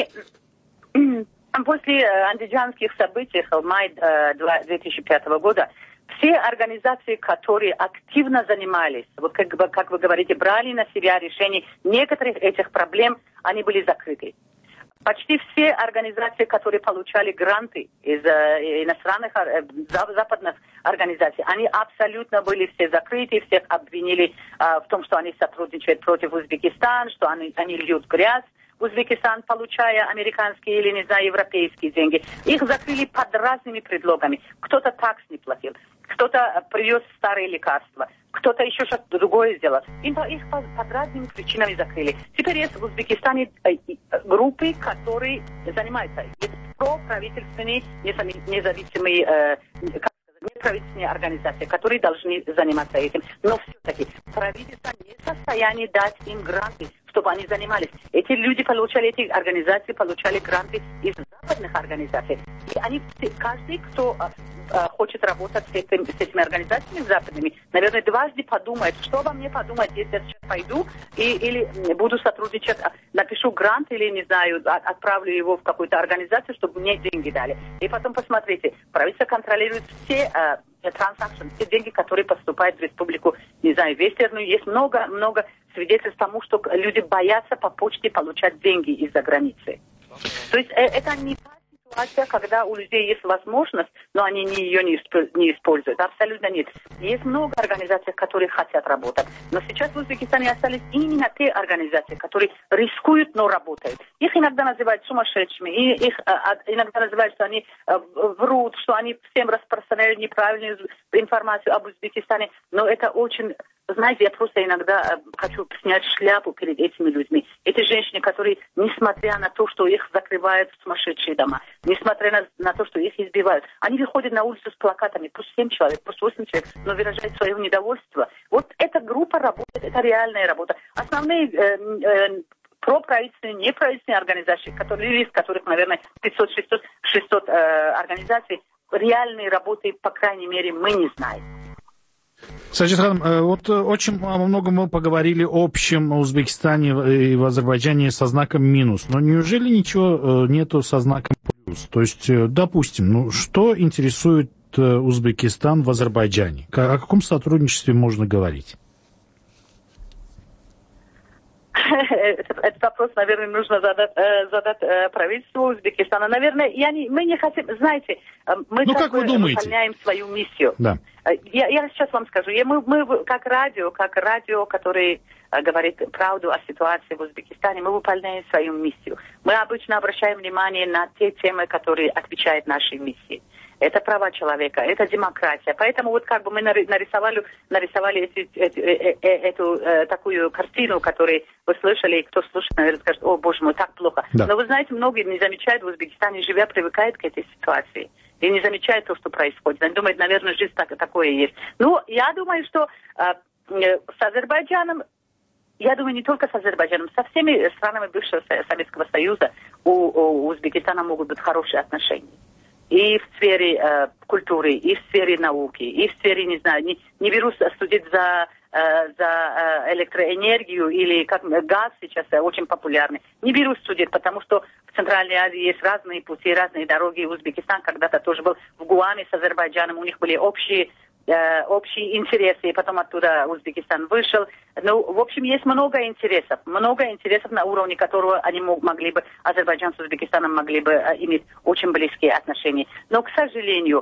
[SPEAKER 21] После андижанских событий в мае 2005 года все организации, которые активно занимались, вот как вы говорите, брали на себя решение некоторых этих проблем, они были закрыты. Почти все организации, которые получали гранты из иностранных, западных организаций, они абсолютно были все закрыты, всех обвинили в том, что они сотрудничают против Узбекистана, что они льют грязь в Узбекистан, получая американские или, не знаю, европейские деньги. Их закрыли под разными предлогами. Кто-то такс не платил, кто-то привез старые лекарства, кто-то еще что-то другое сделал. Их под разными причинами закрыли. Теперь есть в Узбекистане группы, которые занимаются. Есть проправительственные, независимые, неправительственные организации, которые должны заниматься этим. Но все-таки правительство не в состоянии дать им гранты, чтобы они занимались. Эти организации получали гранты из западных организаций. И они, каждый, кто хочет работать с этими организациями западными, наверное, дважды подумает, что обо мне подумать, если я сейчас пойду или буду сотрудничать, напишу грант или, не знаю, отправлю его в какую-то организацию, чтобы мне деньги дали. И потом посмотрите, правительство контролирует все транзакции, все деньги, которые поступают в республику, не знаю, Вестерную. Есть много свидетельств тому, что люди боятся по почте получать деньги из-за границы. То есть это не та ситуация, когда у людей есть возможность, но они ее не используют. Абсолютно нет. Есть много организаций, которые хотят работать. Но сейчас в Узбекистане остались именно те организации, которые рискуют, но работают. Их иногда называют сумасшедшими. Их иногда называют, что они врут, что они всем распространяют неправильную информацию об Узбекистане. Но это очень... Знаете, я просто иногда хочу снять шляпу перед этими людьми. Эти женщины, которые, несмотря на то, что их закрывают в сумасшедшие дома, несмотря на то, что их избивают, они выходят на улицу с плакатами, пусть 7 человек, пусть 8 человек, но выражают свое недовольство. Вот эта группа работает, это реальная работа. Основные проправительственные, неправительственные организации, из которых, наверное, 500-600 организаций, реальной работы, по крайней мере, мы не знаем.
[SPEAKER 7] Саджид Ханым, вот очень много мы поговорили о общем Узбекистане и в Азербайджане со знаком минус, но неужели ничего нету со знаком плюс? То есть, допустим, что интересует Узбекистан в Азербайджане? О каком сотрудничестве можно говорить?
[SPEAKER 21] Этот вопрос, наверное, нужно задать правительству Узбекистана. Наверное, мы не хотим, знаете, мы выполняем свою миссию.
[SPEAKER 7] Да.
[SPEAKER 21] Я сейчас вам скажу, мы как радио, который говорит правду о ситуации в Узбекистане, мы выполняем свою миссию. Мы обычно обращаем внимание на те темы, которые отвечают нашей миссии. Это права человека, это демократия. Поэтому вот как бы мы нарисовали эту такую картину, которую вы слышали, и кто слушает, наверное, скажет: о, боже мой, так плохо. Да. Но вы знаете, многие не замечают в Узбекистане, живя, привыкают к этой ситуации. И не замечают то, что происходит. Они думают, наверное, жизнь такое есть. Ну, я думаю, что с Азербайджаном, я думаю, не только с Азербайджаном, со всеми странами бывшего Советского Союза у Узбекистана могут быть хорошие отношения. И в сфере культуры, и в сфере науки, и в сфере, не знаю, не беру судить за электроэнергию или как газ сейчас очень популярный. Не беру судить, потому что в Центральной Азии есть разные пути, разные дороги. Узбекистан когда-то тоже был в Гуаме с Азербайджаном, у них были общие интересы, и потом оттуда Узбекистан вышел. Ну, в общем, есть много интересов на уровне которого они могли бы, Азербайджан с Узбекистаном могли бы иметь очень близкие отношения. Но, к сожалению,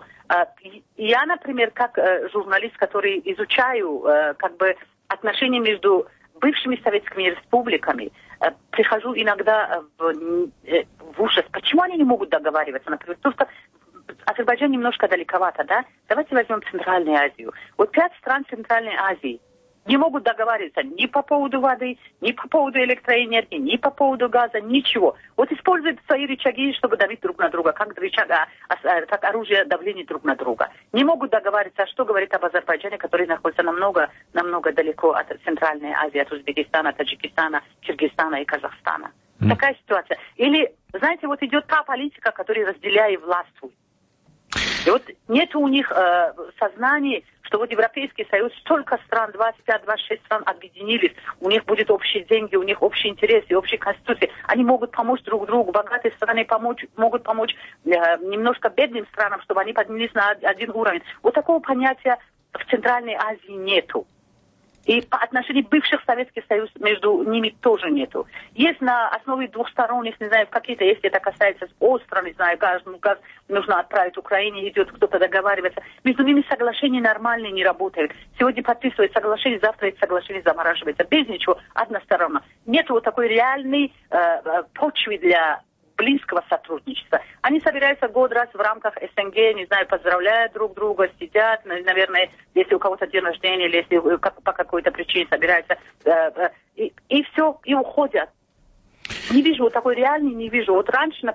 [SPEAKER 21] я, например, как журналист, который изучаю как бы отношения между бывшими советскими республиками, прихожу иногда в ужас. Почему они не могут договариваться? Например, то, что Азербайджан немножко далековато, да? Давайте возьмем Центральную Азию. Вот 5 стран Центральной Азии не могут договариваться ни по поводу воды, ни по поводу электроэнергии, ни по поводу газа, ничего. Вот используют свои рычаги, чтобы давить друг на друга, как оружие давления друг на друга. Не могут договариваться. А что говорит об Азербайджане, который находится намного далеко от Центральной Азии, от Узбекистана, Таджикистана, Киргизстана и Казахстана. Такая ситуация. Или, знаете, вот идет та политика, которая разделяет и властвует. И вот нет у них сознания, что вот Европейский Союз, столько стран, 25-26 стран объединились, у них будут общие деньги, у них общие интересы, общие конституции. Они могут помочь друг другу, богатые страны могут помочь немножко бедным странам, чтобы они поднялись на один уровень. Вот такого понятия в Центральной Азии нету. И по отношению бывших Советских Союз между ними тоже нету. Есть на основе двухсторонних, не знаю, какие-то, если это касается остро, не знаю, газ нужно отправить Украине, идет кто-то договаривается. Между ними соглашения нормальные не работают. Сегодня подписывают соглашение, завтра это соглашение замораживается. Без ничего, односторонно. Нету вот такой реальной почвы для близкого сотрудничества. Они собираются год раз в рамках СНГ, не знаю, поздравляют друг друга, сидят, наверное, если у кого-то день рождения, или если по какой-то причине собираются, и все, и уходят. Не вижу, вот такой реальный не вижу. Вот раньше, например,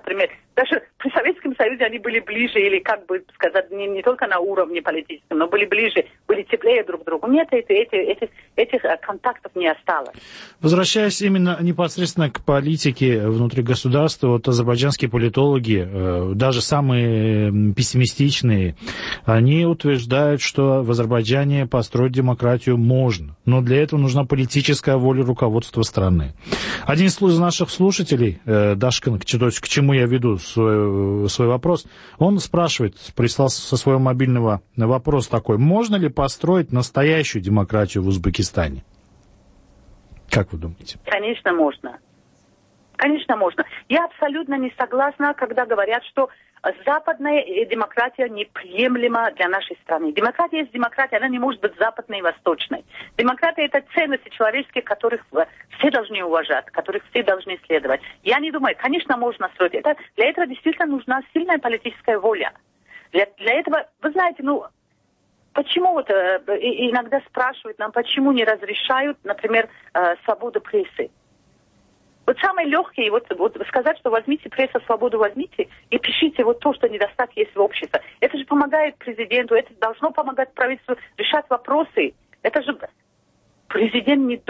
[SPEAKER 21] Даже при Советском Союзе они были ближе, или, как бы сказать, не только на уровне политическом, но были ближе, были теплее друг к другу. Нет, этих контактов не осталось.
[SPEAKER 7] Возвращаясь именно непосредственно к политике внутри государства, вот азербайджанские политологи, даже самые пессимистичные, они утверждают, что в Азербайджане построить демократию можно, но для этого нужна политическая воля руководства страны. Один из наших слушателей, Дашкин, к чему я веду свой вопрос, он спрашивает, прислал со своего мобильного вопрос такой: можно ли построить настоящую демократию в Узбекистане? Как вы думаете?
[SPEAKER 21] Конечно, можно. Конечно, можно. Я абсолютно не согласна, когда говорят, что западная демократия неприемлема для нашей страны. Демократия есть демократия, она не может быть западной и восточной. Демократия – это ценности человеческие, которых все должны уважать, которых все должны следовать. Я не думаю, конечно, можно строить. Для этого действительно нужна сильная политическая воля. Для этого, вы знаете, почему иногда спрашивают нам, почему не разрешают, например, свободу прессы. Вот самое легкое, вот сказать, что возьмите прессу, свободу возьмите и пишите вот то, что недостатки есть в обществе. Это же помогает президенту, это должно помогать правительству решать вопросы. Это же президент не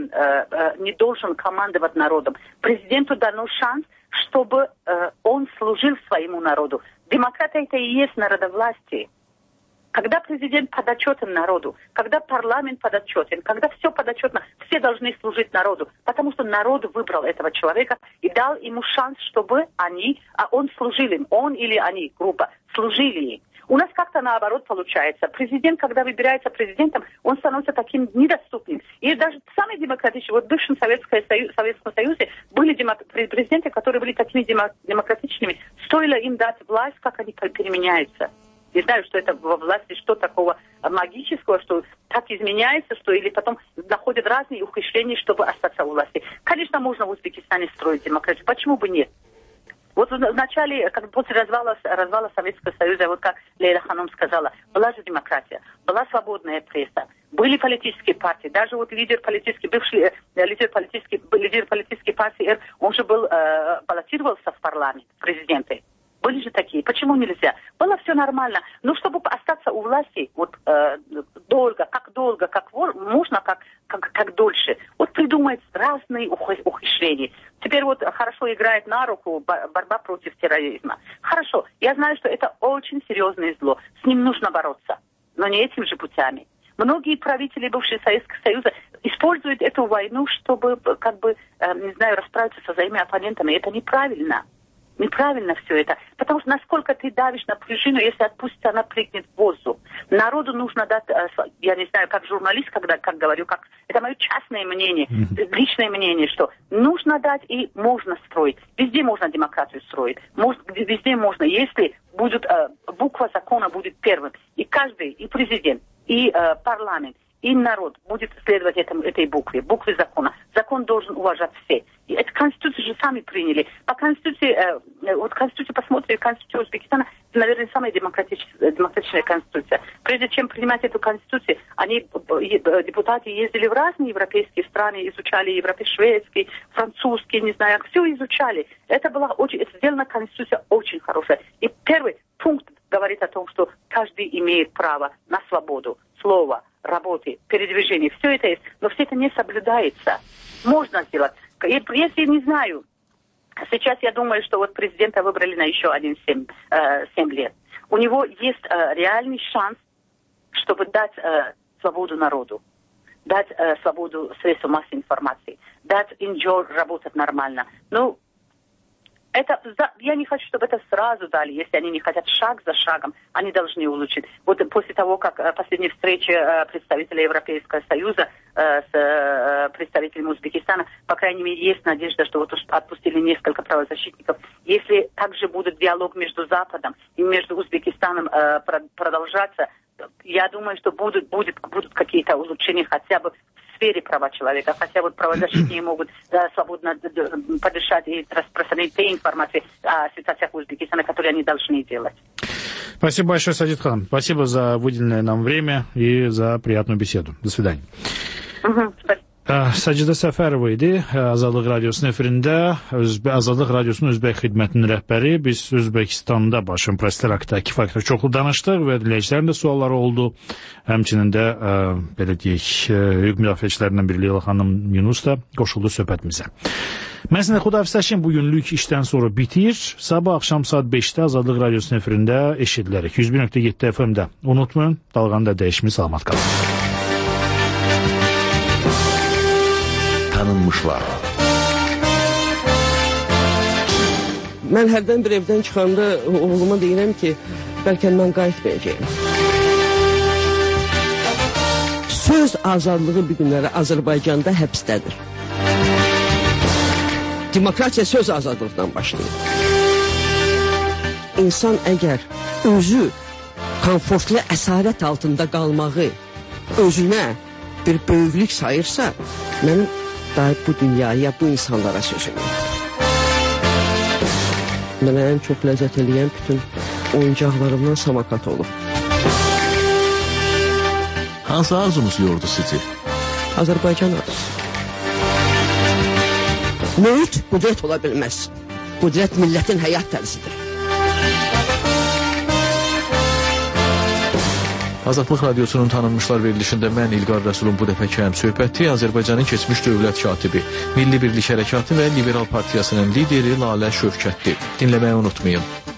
[SPEAKER 21] должен командовать народом. Президенту дано шанс, чтобы он служил своему народу. Демократия это и есть народовластие. Когда президент подотчетен народу, когда парламент подотчетен, когда все подотчетно, все должны служить народу, потому что народ выбрал этого человека и дал ему шанс, чтобы он служил им, он или они, группа, служили им. У нас как-то наоборот получается. Президент, когда выбирается президентом, он становится таким недоступным. И даже самые демократичные, вот в бывшем Советском Союзе были президенты, которые были такими демократичными. Стоило им дать власть, как они переменяются. Не знаю, что это во власти, что такого магического, что так изменяется, что или потом находят разные ухищрения, чтобы остаться у власти. Конечно, можно в Узбекистане строить демократию. Почему бы нет? Вот в начале, после развала Советского Союза, вот как Лейла Ханум сказала, была же демократия, была свободная пресса, были политические партии, даже вот бывший лидер политической партии, он же баллотировался в парламент, в президенты. Были же такие. Почему нельзя? Было все нормально. Но чтобы остаться у власти долго, как можно, как дольше. Вот придумать разные ухищрения. Теперь вот хорошо играет на руку борьба против терроризма. Хорошо. Я знаю, что это очень серьезное зло. С ним нужно бороться. Но не этими же путями. Многие правители бывшего Советского Союза используют эту войну, чтобы, расправиться со своими оппонентами. Это неправильно. Неправильно все это. Потому что насколько ты давишь на пружину, если отпустить, она прыгнет в воздух. Народу нужно дать, я не знаю, как журналист, как говорю, это мое частное мнение, личное мнение, что нужно дать и можно строить. Везде можно демократию строить. Везде можно, если буква закона будет первым. И каждый, и президент, и парламент, и народ будет следовать этой букве закона. Закон должен уважать все. И эту Конституцию же сами приняли. По Конституции, посмотрите, Конституция Узбекистана, это, наверное, самая демократичная Конституция. Прежде чем принимать эту Конституцию, депутаты ездили в разные европейские страны, изучали шведский, французский, не знаю, все изучали. Это сделана Конституция очень хорошая. И первый пункт говорит о том, что каждый имеет право на свободу слова, работы, передвижения. Все это есть, но все это не соблюдается. Можно сделать. Если не знаю, сейчас я думаю, что вот президента выбрали на еще 7 лет. У него есть реальный шанс, чтобы дать свободу народу, дать свободу средствам массовой информации, дать NGO работать нормально. Я не хочу, чтобы это сразу дали, если они не хотят шаг за шагом, они должны улучшить. Вот после того, как последняя встреча представителей Европейского Союза с представителями Узбекистана, по крайней мере, есть надежда, что вот отпустили несколько правозащитников. Если также будет диалог между Западом и между Узбекистаном продолжаться, я думаю, что будут какие-то улучшения хотя бы в сфере права человека, хотя вот правозащитники могут свободно подышать и распространить те информации о ситуациях в Узбекистане, которые они должны делать.
[SPEAKER 7] Спасибо большое, Садит Хан. Спасибо за выделенное нам время и за приятную беседу. До свидания. Səcidə Səfərova idi Azadlıq Radiosunun efirində. Azadlıq Radiosunun Özbək xidmətinin rəhbəri. Biz Özbəkistanda başın proseslər haqqında kifayət çoxlu danışdıq və dinləyicilərin də sualları oldu. Həmçinin də belə deyək, hüquq müdafiəçilərindən biri Leyla xanım Yunus da qoşuldu söhbətimizə. Mən sizə xudafizləşim, bugünlük işdən sonra bitir. Sabah axşam saat 5-də Azadlıq Radiosunun efirində eşidilərək. 101.7 FM-də. Unutmayın, dalğanı da dəyişmeyi salamat qalın.
[SPEAKER 11] Tanınmışlar.
[SPEAKER 12] Mən hərdən bir evdən çıxanda oğluma deyirəm ki, bəlkə mən qayıtmayacağım. Söz azadlığı bu günləri Azərbaycanda həbsdədir. Demokratiya söz azadlıqdan başlayır. İnsan əgər özü komfortlu əsarət altında qalmağı özünə bir böyüklük sayırsa, mənim daha bu dünyaya, bu insanlara sözüm yoxdur. Mənə ən çox ləzzət eləyən bütün oyuncaqlarımdan samakat olub.
[SPEAKER 11] Hansı arzunuz yordu sizi?
[SPEAKER 12] Azərbaycan arzusu. Mühit qudret ola bilməz. Qudret millətin həyat tərzidir.
[SPEAKER 3] Azadlıq Radiosunun tanınmışlar verilişində mən İlqar Rəsulun bu dəfəki həmsöhbəti Azərbaycanın keçmiş dövlət katibi, Milli Birlik Hərəkatı və Liberal Partiyasının lideri Lalə Şövkətdir. Dinləməyi unutmayın.